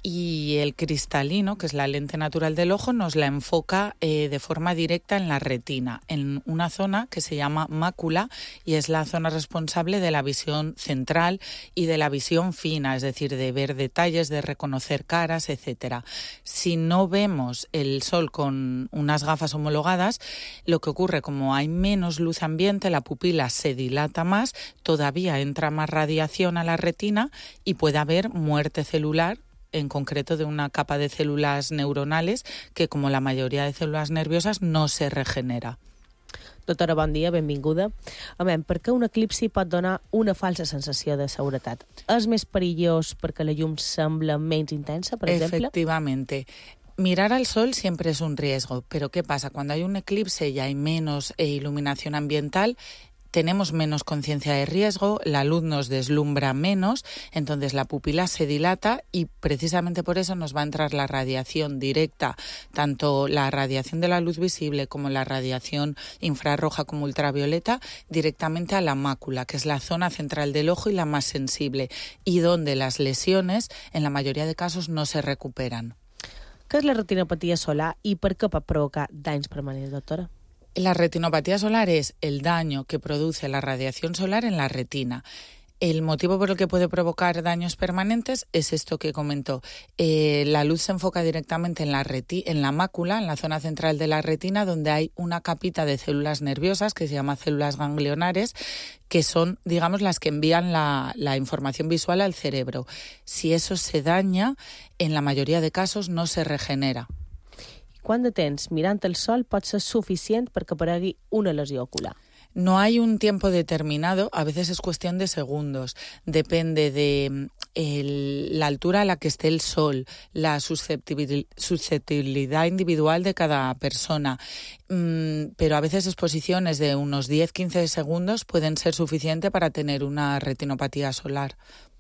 y el cristalino, que es la lente natural del ojo, nos la enfoca eh, de forma directa en la retina, en una zona que se llama mácula y es la zona responsable de la visión central y de la visión fina, es decir, de ver detalles, de reconocer caras, etcétera. Si no vemos el sol con unas gafas homologadas, lo que ocurre, como hay menos luz ambiente, la pupila se dilata más, todavía entra más radiación a la retina y puede haber muerte celular, en concreto de una capa de células neuronales que, como la mayoría de células nerviosas, no se regenera. Doctora, bon dia, benvinguda. A veure, per què un eclipsi pot donar una falsa sensació de seguretat? És més perillós perquè la llum sembla menys intensa, per exemple? Efectivamente. Mirar al sol siempre es un riesgo, pero ¿qué pasa? Cuando hay un eclipse y hay menos eh, iluminación ambiental, tenemos menos conciencia de riesgo, la luz nos deslumbra menos, entonces la pupila se dilata y precisamente por eso nos va a entrar la radiación directa, tanto la radiación de la luz visible como la radiación infrarroja como ultravioleta, directamente a la mácula, que es la zona central del ojo y la más sensible, y donde las lesiones, en la mayoría de casos, no se recuperan. Què és la retinopatia solar i per què pot provocar danys permanents, doctora? La retinopatía solar es el daño que produce la radiación solar en la retina. El motivo por el que puede provocar daños permanentes es esto que comentó. Eh, la luz se enfoca directamente en la, reti- en la mácula, en la zona central de la retina, donde hay una capita de células nerviosas que se llama células ganglionares, que son, digamos, las que envían la, la información visual al cerebro. Si eso se daña, en la mayoría de casos no se regenera. Quant de temps mirant el sol pot ser suficient perquè aparegui una lesió ocular? No hay un tiempo determinado, a veces es cuestión de segundos. Depende de el, la altura a la que esté el sol, la susceptibil, susceptibilidad individual de cada persona. Mm, pero a veces exposiciones de unos diez a quince segundos pueden ser suficientes para tener una retinopatía solar.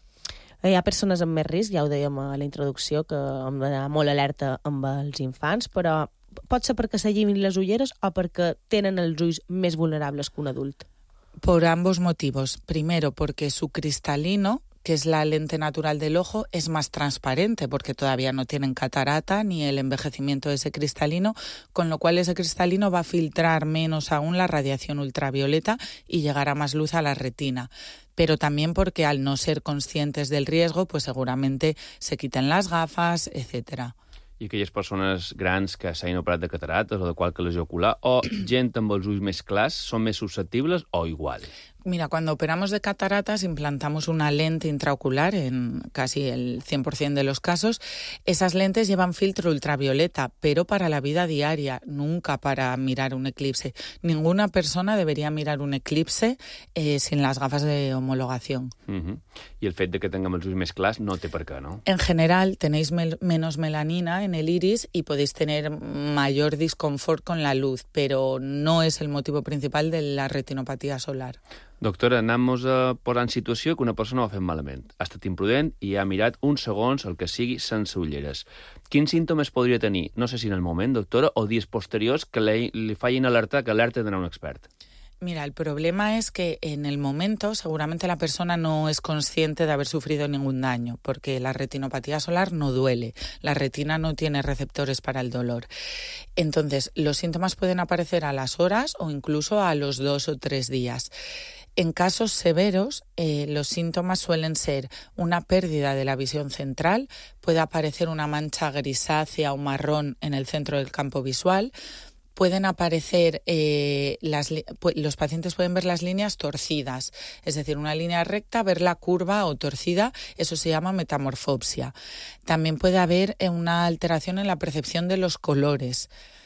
Hi ha persones amb més risc, ja ho dèiem a la introducció, que hem d'anar molt alerta amb els infants, però pot ser perquè s'allimin les ulleres o perquè tenen els ulls més vulnerables que un adult? Por ambos motivos. Primero, porque su cristalino, que es la lente natural del ojo, es más transparente porque todavía no tienen catarata ni el envejecimiento de ese cristalino, con lo cual ese cristalino va a filtrar menos aún la radiación ultravioleta y llegará más luz a la retina. Pero también porque al no ser conscientes del riesgo, pues seguramente se quiten las gafas, etcétera. I aquelles persones grans que s'hagin operat de catarates o de qualque lesió ocular o gent amb els ulls més clars són més susceptibles o igual? Mira, cuando operamos de cataratas implantamos una lente intraocular en casi el cien por ciento de los casos. Esas lentes llevan filtro ultravioleta, pero para la vida diaria, nunca para mirar un eclipse. Ninguna persona debería mirar un eclipse eh, sin las gafas de homologación. Uh-huh. I el fet de que tinguem els ulls més clars no té per què, no? En general, tenéis mel- menos melanina en el iris y podéis tener mayor disconfort con la luz, pero no es el motivo principal de la retinopatía solar. Doctora, anem-nos a posar en situació que una persona ho ha fet malament. Ha estat imprudent i ha mirat uns segons el que sigui sense ulleres. Quins símptomes podria tenir? No sé si en el moment, doctora, o dies posteriors que li, li facin alertar que alerta d'anar un expert. Mira, el problema es que en el momento seguramente la persona no es consciente de haber sufrido ningún daño, porque la retinopatía solar no duele, la retina no tiene receptores para el dolor. Entonces, los síntomas pueden aparecer a las horas o incluso a los dos o tres días. En casos severos, eh, los síntomas suelen ser una pérdida de la visión central, puede aparecer una mancha grisácea o marrón en el centro del campo visual, pueden aparecer, eh, las, los pacientes pueden ver las líneas torcidas, es decir, una línea recta, verla curva o torcida, eso se llama metamorfopsia. También puede haber una alteración en la percepción de los colores.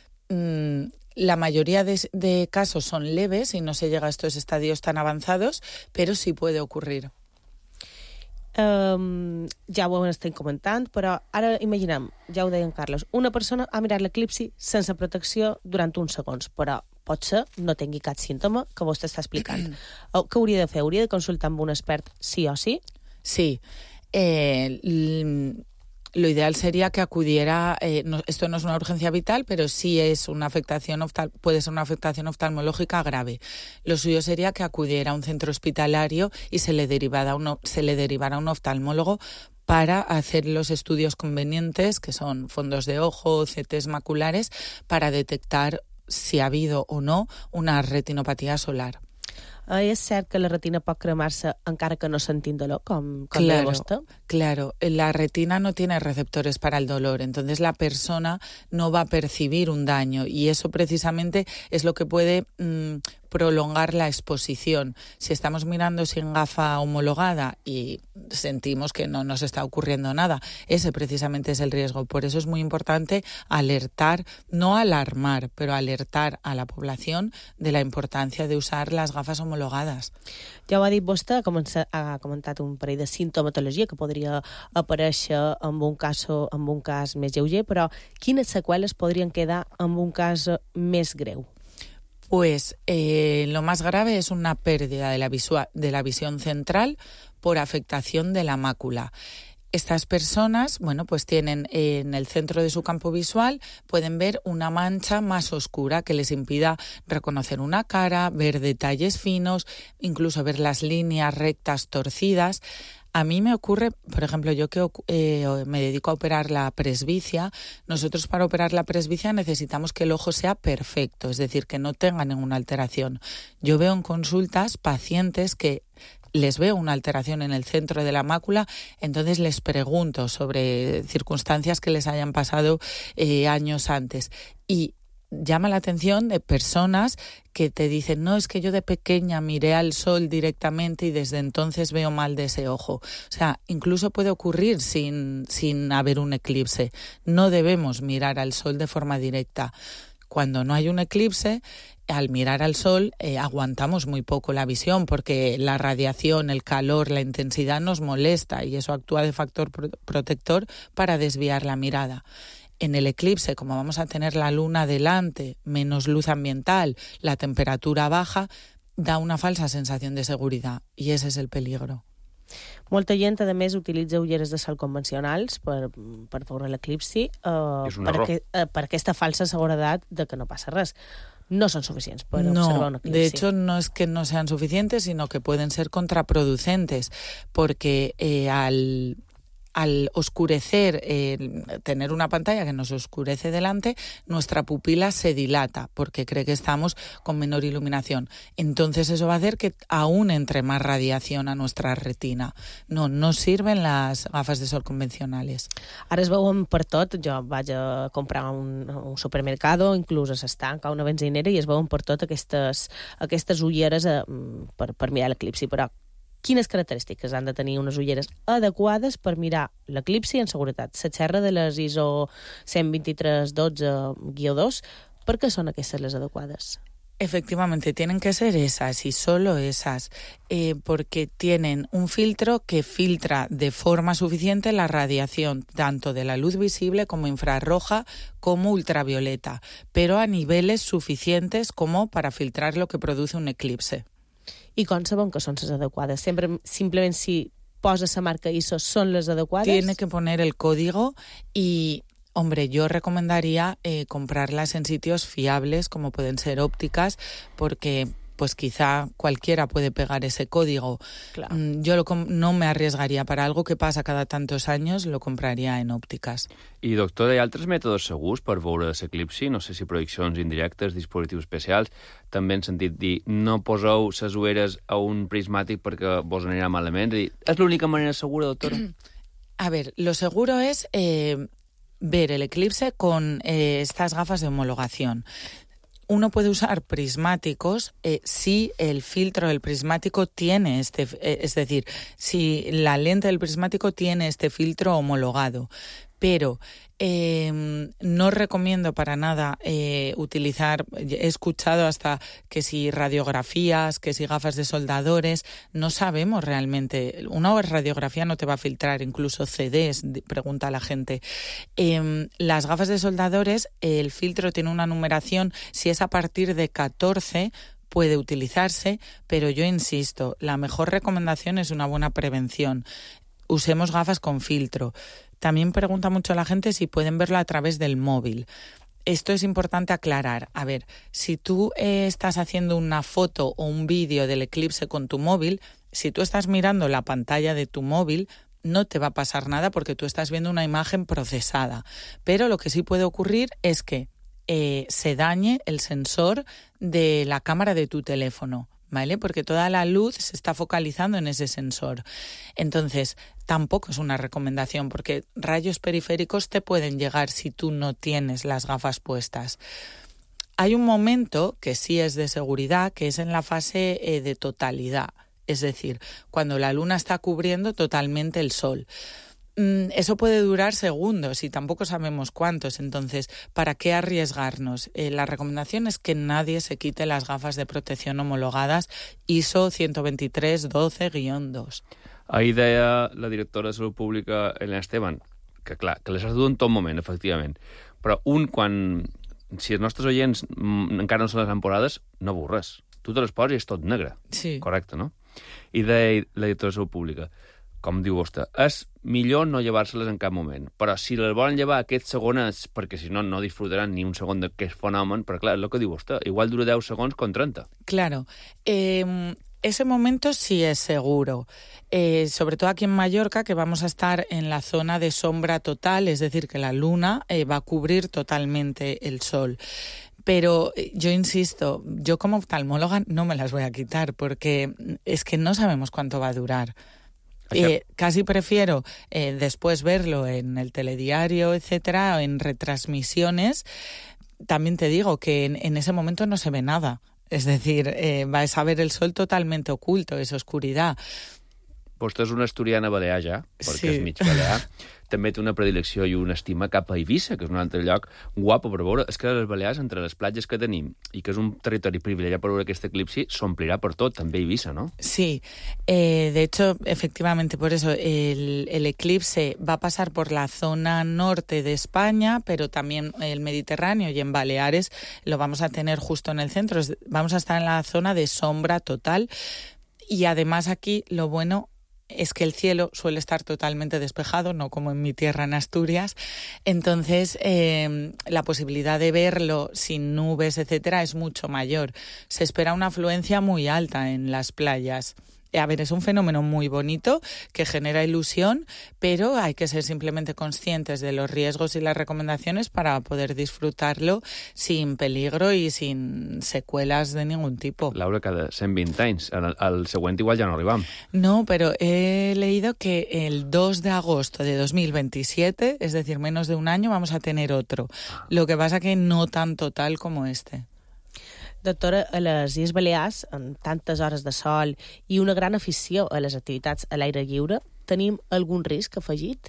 Mm, La mayoría de, de casos son leves y no se llega a estos estadios tan avanzados, pero sí puede ocurrir. Um, ja ho estem comentant, però ara imaginem, ja ho deia en Carlos, una persona ha mirat l'eclipsi sense protecció durant uns segons, però potser no tingui cap símptoma que vostè està explicant. Què hauria de fer? Hauria de consultar amb un expert sí o sí? Sí. Eh, lo ideal sería que acudiera, eh, no, esto no es una urgencia vital, pero sí es una afectación oftal, puede ser una afectación oftalmológica grave. Lo suyo sería que acudiera a un centro hospitalario y se le derivara uno, se le derivara a un oftalmólogo para hacer los estudios convenientes, que son fondos de ojo, C Ts maculares, para detectar si ha habido o no una retinopatía solar. Eh, és cert que la retina pot cremar-se encara que no sentim dolor, com, com claro, vostè? Claro, la retina no tiene receptores para el dolor, entonces la persona no va a percibir un daño y eso precisamente es lo que puede mmm, prolongar la exposición. Si estamos mirando sin gafa homologada y sentimos que no nos está ocurriendo nada, ese precisamente es el riesgo. Por eso es muy importante alertar, no alarmar, pero alertar a la población de la importancia de usar las gafas homologadas. Ja ho ha dit vostè, ha comentat un parell de sintomatologia que podria aparèixer en un cas, en un cas més lleuger, però quines seqüeles podrien quedar en un cas més greu? Pues eh, lo más grave es una pérdida de la, visua, de la visión central por afectación de la mácula. Estas personas, bueno, pues tienen eh, en el centro de su campo visual, pueden ver una mancha más oscura que les impida reconocer una cara, ver detalles finos, incluso ver las líneas rectas torcidas. A mí me ocurre, por ejemplo, yo que eh, me dedico a operar la presbicia, nosotros para operar la presbicia necesitamos que el ojo sea perfecto, es decir, que no tenga ninguna alteración. Yo veo en consultas pacientes que les veo una alteración en el centro de la mácula, entonces les pregunto sobre circunstancias que les hayan pasado eh, años antes. Y llama la atención de personas que te dicen, no, es que yo de pequeña miré al sol directamente y desde entonces veo mal de ese ojo. O sea, incluso puede ocurrir sin, sin haber un eclipse. No debemos mirar al sol de forma directa. Cuando no hay un eclipse, al mirar al sol eh, aguantamos muy poco la visión porque la radiación, el calor, la intensidad nos molesta y eso actúa de factor pro- protector para desviar la mirada. En el eclipse, como vamos a tener la luna delante, menos luz ambiental, la temperatura baja, da una falsa sensación de seguridad i ese és el peligro. Molta gent, a més, utilitza ulleres de sol convencionals per, per veure l'eclipsi eh, per, que, eh, per aquesta falsa seguretat de que no passa res. No son suficientes para no, observar un eclipse. De hecho, no es que no sean suficientes, sino que pueden ser contraproducentes, porque eh, al... al oscurecer, eh, tener una pantalla que nos oscurece delante, nuestra pupila se dilata porque cree que estamos con menor iluminación. Entonces eso va a hacer que aún entre más radiación a nuestra retina. No, no sirven las gafas de sol convencionales. Ara es veuen per tot. Jo vaig a comprar un, un supermercado, inclús a s'estanca, una benzinera, i es veuen per tot aquestes, aquestes ulleres eh, per, per mirar l'eclipsi. Però quines característiques han de tenir unes ulleres adequades per mirar l'eclipsi en seguretat? Se xerra de les I S O cent vint-i-tres dotze guió dos. ¿Per qué son aquestes les adecuadas? Efectivamente, tienen que ser esas y solo esas, eh, porque tienen un filtro que filtra de forma suficiente la radiación, tanto de la luz visible como infrarroja como ultravioleta, pero a niveles suficientes como para filtrar lo que produce un eclipse. I com sabem que són les adequades? Sempre, simplement si posa la marca I S O són les adecuades? Tiene que poner el código y, hombre, yo recomendaría eh, comprarlas en sitios fiables como pueden ser ópticas, porque pues quizá cualquiera puede pegar ese código. Claro. Yo lo, no me arriesgaría para algo que pasa cada tantos años, lo compraría en ópticas. I, doctora, hi ha altres mètodes segurs per veure l'eclipsi? No sé si projeccions indirectes, dispositius especials. També hem sentit dir, no poseu les ulleres a un prismàtic perquè vos anirà malament. És, dir, és l'única manera segura, doctora? A ver, lo seguro es eh, ver el eclipse con eh, estas gafas de homologación. Uno puede usar prismáticos eh, si el filtro del prismático tiene este, eh, es decir, si la lente del prismático tiene este filtro homologado. pero eh, no recomiendo para nada eh, utilizar, he escuchado hasta que si radiografías, que si gafas de soldadores, no sabemos realmente, una radiografía no te va a filtrar, incluso C Ds, pregunta la gente. Eh, las gafas de soldadores, el filtro tiene una numeración, si es a partir de catorce, puede utilizarse, pero yo insisto, la mejor recomendación es una buena prevención. Usemos gafas con filtro. También pregunta mucho la gente si pueden verlo a través del móvil. Esto es importante aclarar. A ver, si tú eh, estás haciendo una foto o un vídeo del eclipse con tu móvil, si tú estás mirando la pantalla de tu móvil, no te va a pasar nada porque tú estás viendo una imagen procesada. Pero lo que sí puede ocurrir es que eh, se dañe el sensor de la cámara de tu teléfono, ¿vale? Porque toda la luz se está focalizando en ese sensor. Entonces, tampoco es una recomendación porque rayos periféricos te pueden llegar si tú no tienes las gafas puestas. Hay un momento que sí es de seguridad, que es en la fase eh, de totalidad, es decir, cuando la luna está cubriendo totalmente el sol. Eso puede durar segundos y tampoco sabemos cuántos, entonces, ¿para qué arriesgarnos? Eh, la recomendación es que nadie se quite las gafas de protección homologadas I S O ciento veintitrés doce guion dos. Ahir deia la directora de Salut Pública, Elena Esteban, que clar, que les has dut en tot moment, efectivament, però un, quan, si els nostres oients m, encara no són les temporades, no avorres. Tu te les poses i és tot negre. Sí. Correcte, no? I deia la directora de Salut Pública, com diu vostè, és millor no llevar-se-les en cap moment, però si les volen llevar aquests segonets, perquè si no, no disfrutaran ni un segon d'aquest fenomen, però clar, és el que diu vostè, igual dura deu segons con trenta. Claro, eh, ese momento sí es seguro, eh, sobre todo aquí en Mallorca, que vamos a estar en la zona de sombra total, es decir, que la luna eh, va a cubrir totalmente el sol. Pero yo insisto, yo como oftalmóloga no me las voy a quitar, porque es que no sabemos cuánto va a durar. Eh, casi prefiero eh, después verlo en el telediario, etcétera, o en retransmisiones. También te digo que en, en ese momento no se ve nada. Es decir, eh, vais a ver el sol totalmente oculto, es oscuridad. Vostè és una asturiana balear ja, perquè sí. és mig balear. També té una predilecció i una estima cap a Eivissa, que és un altre lloc guapo per veure. És que les Balears, entre les platges que tenim i que és un territori privilegiat per veure aquest eclipsi, s'omplirà per tot, també Eivissa, ¿no? Sí, eh, de hecho, efectivamente, por eso el, el eclipse va a pasar por la zona norte de España, pero también el Mediterráneo, y en Baleares lo vamos a tener justo en el centro. Vamos a estar en la zona de sombra total y además aquí lo bueno es que el cielo suele estar totalmente despejado, no como en mi tierra en Asturias. Entonces, eh, la posibilidad de verlo sin nubes, etcétera, es mucho mayor. Se espera una afluencia muy alta en las playas. A ver, es un fenómeno muy bonito que genera ilusión, pero hay que ser simplemente conscientes de los riesgos y las recomendaciones para poder disfrutarlo sin peligro y sin secuelas de ningún tipo. Laura, cada cent vint anys. Al, al següent igual ja no arribam. No, pero he leído que el dos de agosto de dos mil veintisiete, es decir, menos de un año, vamos a tener otro. Lo que pasa que no tan total como este. Doctora, a les Illes Balears, amb tantes hores de sol i una gran afició a les activitats a l'aire lliure, tenim algun risc afegit?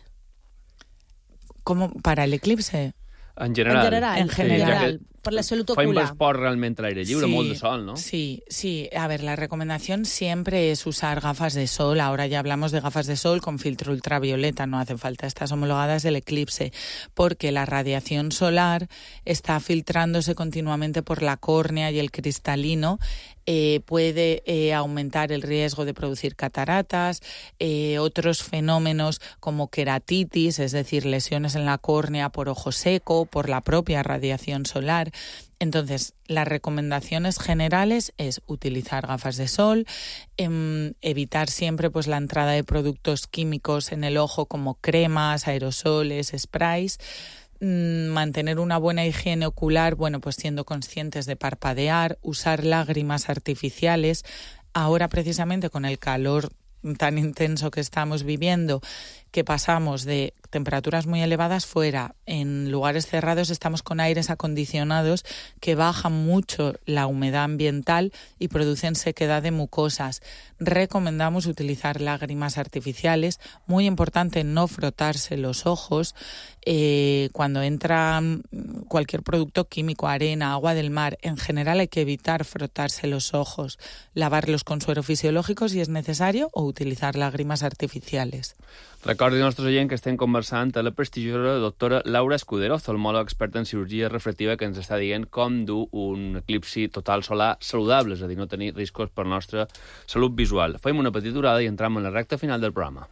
Com para el eclipse? En general. En general, en general. Sí, per la salut ocular. Fem esport realment a l'aire lliure, sí, molt de sol, ¿no? Sí, sí. A ver, la recomendación siempre es usar gafas de sol. Ahora ya hablamos de gafas de sol con filtro ultravioleta, no hacen falta estas homologadas del eclipse, porque la radiación solar está filtrándose continuamente por la córnea y el cristalino. Eh, puede eh, aumentar el riesgo de producir cataratas, eh, otros fenómenos como queratitis, es decir, lesiones en la córnea por ojo seco, por la propia radiación solar. Entonces, las recomendaciones generales es utilizar gafas de sol, eh, evitar siempre pues la entrada de productos químicos en el ojo como cremas, aerosoles, sprays, mantener una buena higiene ocular, bueno, pues siendo conscientes de parpadear, usar lágrimas artificiales. Ahora, precisamente, con el calor tan intenso que estamos viviendo, que pasamos de temperaturas muy elevadas fuera. En lugares cerrados estamos con aires acondicionados que bajan mucho la humedad ambiental y producen sequedad de mucosas. Recomendamos utilizar lágrimas artificiales. Muy importante no frotarse los ojos. Eh, cuando entra cualquier producto químico, arena, agua del mar, en general hay que evitar frotarse los ojos, lavarlos con suero fisiológico si es necesario o utilizar lágrimas artificiales. Recordi als nostres oients que estem conversant amb la prestigiosa doctora Laura Escudero, oftalmòloga experta en cirurgia refractiva, que ens està dient com dur un eclipsi total solar saludable, és a dir, no tenir riscos per la nostra salut visual. Fem una petita durada i entrem en la recta final del programa.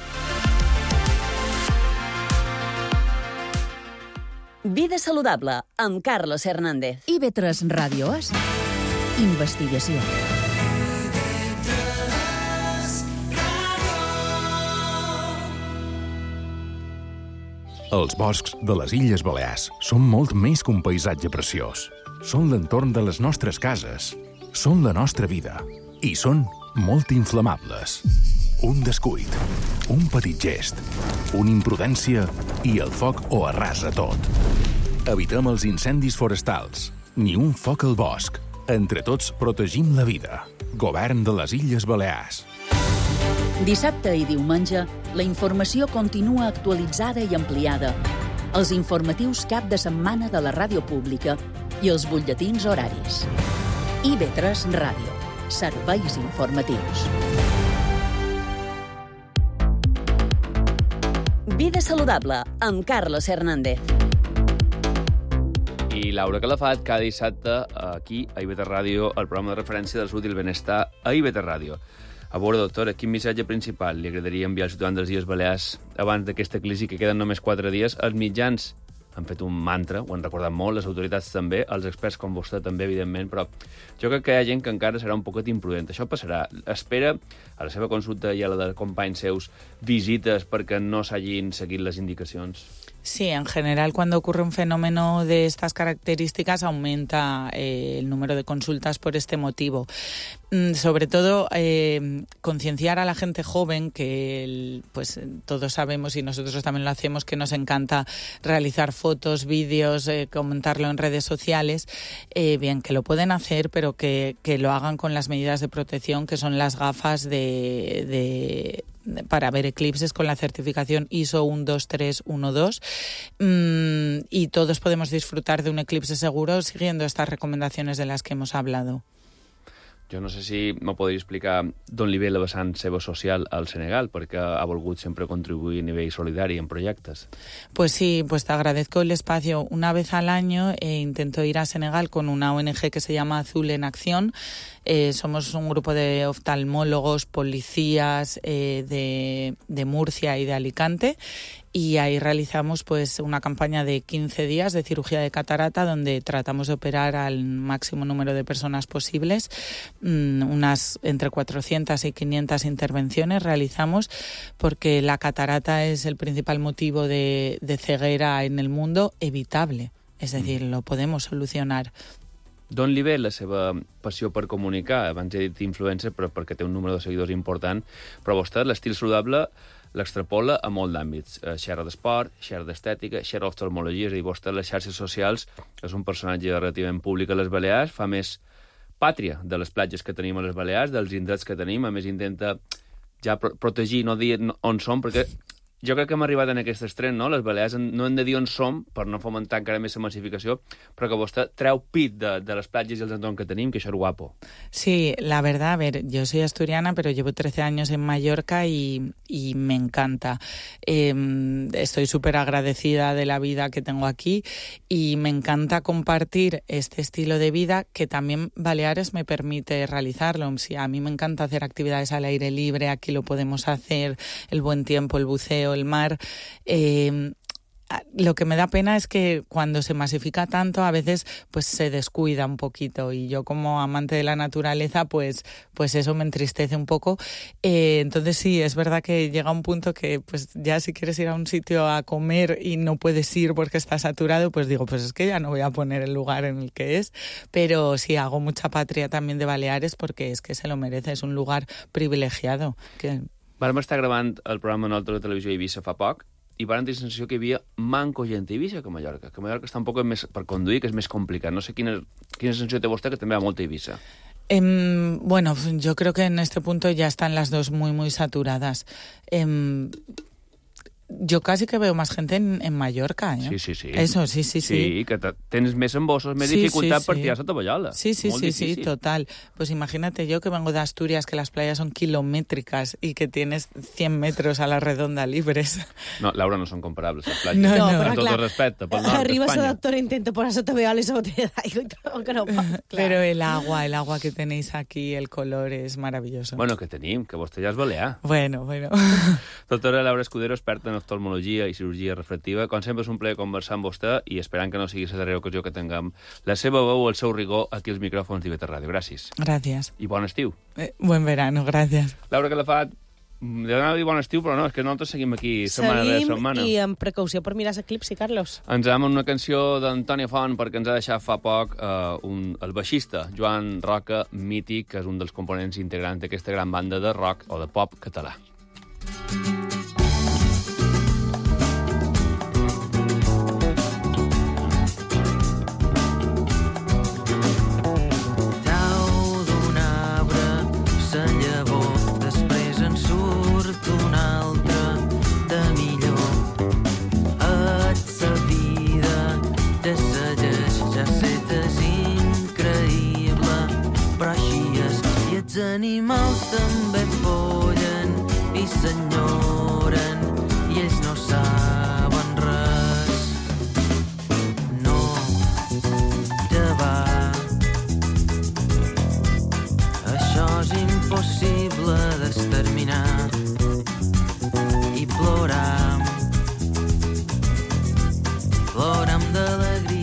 Vida saludable, amb Carlos Hernández. I ve tres Ràdio és investigació. Els boscs de les Illes Balears són molt més que un paisatge preciós. Són l'entorn de les nostres cases, són la nostra vida i són molt inflamables. Un descuit, un petit gest, una imprudència i el foc ho arrasa tot. Evitem els incendis forestals, ni un foc al bosc. Entre tots protegim la vida. Govern de les Illes Balears. Dissabte i diumenge, la informació continua actualitzada i ampliada. Els informatius cap de setmana de la ràdio pública i els butlletins horaris. I ve tres Ràdio. Serveis informatius. Vida saludable, amb Carlos Hernández. I Laura Calafat, cada dissabte, aquí, a I V tres Ràdio, el programa de referència de la salut i el benestar a I V tres Ràdio. A veure, doctora, quin missatge principal li agradaria enviar als ciutadans dels Illes Balears abans d'aquesta crisi, que queden només quatre dies? Els mitjans han fet un mantra, ho han recordat molt, les autoritats també, els experts com vostè també, evidentment, però jo crec que hi ha gent que encara serà un poquet imprudent. Això passarà. Espera a la seva consulta i a la de companys seus visites perquè no s'hagin seguit les indicacions? Sí, en general, cuando ocurre un fenómeno de estas características, aumenta eh, el número de consultas por este motivo. Mm, sobre todo, eh, concienciar a la gente joven, que el, pues todos sabemos y nosotros también lo hacemos, que nos encanta realizar fotos, vídeos, eh, comentarlo en redes sociales. Eh, bien, que lo pueden hacer, pero que, que lo hagan con las medidas de protección, que son las gafas de... de para ver eclipses con la certificación I S O uno dos tres uno dos mmm, y todos podemos disfrutar de un eclipse seguro siguiendo estas recomendaciones de las que hemos hablado. Jo no sé si m'ho podria explicar d'on li ve la vessant seva social al Senegal, perquè ha volgut sempre contribuir a nivell solidari en proyectos. Pues sí, pues te agradezco el espacio. Una vez al año eh, intento ir a Senegal con una O N G que se llama Azul en Acción. Eh, somos un grupo de oftalmólogos, policías eh, de, de Murcia y de Alicante, y ahí realizamos pues una campaña de quince días de cirugía de catarata donde tratamos de operar al máximo número de personas posibles. Mm, unas entre cuatrocientas y quinientas intervenciones realizamos, porque la catarata es el principal motivo de, de ceguera en el mundo evitable. Es decir, lo podemos solucionar. D'on li ve la seva passió per comunicar? Abans he dit influencer, però perquè té un número de seguidors important, però vostè l'estil saludable l'extrapola a molt d'àmbits. Xerra d'esport, xerra d'estètica, xerra d'oftalmologia, és a dir, vostè les xarxes socials és un personatge relativament públic a les Balears, fa més pàtria de les platges que tenim a les Balears, dels indrets que tenim, a més intenta ja protegir, no dir on som, perquè jo crec que hem arribat en aquest extrem, no? Les Balears no hem de dir on som per no fomentar encara més la massificació, però que vostè treu pit de, de les platges i els entorns que tenim, que això és guapo. Sí, la verdad, a ver, yo soy asturiana, pero llevo trece años en Mallorca y, y me encanta. Eh, estoy súper agradecida de la vida que tengo aquí y me encanta compartir este estilo de vida que también Baleares me permite realizarlo. Sí, a mí me encanta hacer actividades al aire libre, aquí lo podemos hacer, el buen tiempo, el buceo, el mar. Eh, lo que me da pena es que cuando se masifica tanto a veces pues se descuida un poquito, y yo como amante de la naturaleza pues, pues eso me entristece un poco. Eh, entonces sí, es verdad que llega un punto que pues ya si quieres ir a un sitio a comer y no puedes ir porque está saturado, pues digo, pues es que ya no voy a poner el lugar en el que es. Pero sí, hago mucha patria también de Baleares porque es que se lo merece, es un lugar privilegiado que... Vam estar gravant el programa Nolta de Televisió a Eivissa fa poc i van tenir la sensació que hi havia manco gent a Eivissa que a Mallorca, que a Mallorca està un poc més per conduir, que és més complicat. No sé quina, quina sensació té vostè, que també va molta a Eivissa. Eh, bueno, yo creo que en este punto ya están las dos muy, muy saturadas. Eh, Yo casi que veo más gente en, en Mallorca, ¿eh? Sí, sí, sí. Eso, sí, sí, sí. Sí, que tens més embossos, més sí, dificultat sí, per sí. tirar-se a tovallola. Sí, sí, Molt sí, difícil. sí, total. Pues imagínate yo que vengo de Asturias, que las playas son kilométricas y que tienes cien metros a la redonda libres. No, Laura, no són comparables, les platges. No, no. Amb tot el respecte, pel nord Arriba la d'Espanya. doctora intenta posar tovallola y esa botella d'aigua y todo, que no pot. Pero el agua, el agua que tenéis aquí, el color es maravilloso. Bueno, que tenim, que vostè ja és balear. Bueno, bueno. Doctora Laura Escudero, experta en oftalmologia i cirurgia refractiva. Com sempre és un plaer conversar amb vostè i esperant que no sigui la darrera ocasió que tinguem la seva veu, el seu rigor aquí als micròfons d'I V T Ràdio. Gràcies. Gracias. I bon estiu. Eh, buen verano, gracias. Laura Calafat, anava a dir bon estiu, però no, és que nosaltres seguim aquí setmana de setmana. Seguim i amb precaució per mirar l'eclipsi, Carlos. Ens vam amb una canció d'Antònia Font perquè ens ha deixat fa poc eh, un, el baixista Joan Roca, mític, que és un dels components integrants d'aquesta gran banda de rock o de pop català. Els animals també follen i s'enyoren i ells no saben res. No te va. Això és impossible d'exterminar i ploram. Ploram d'alegria.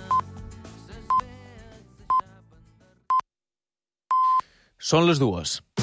Són les dues.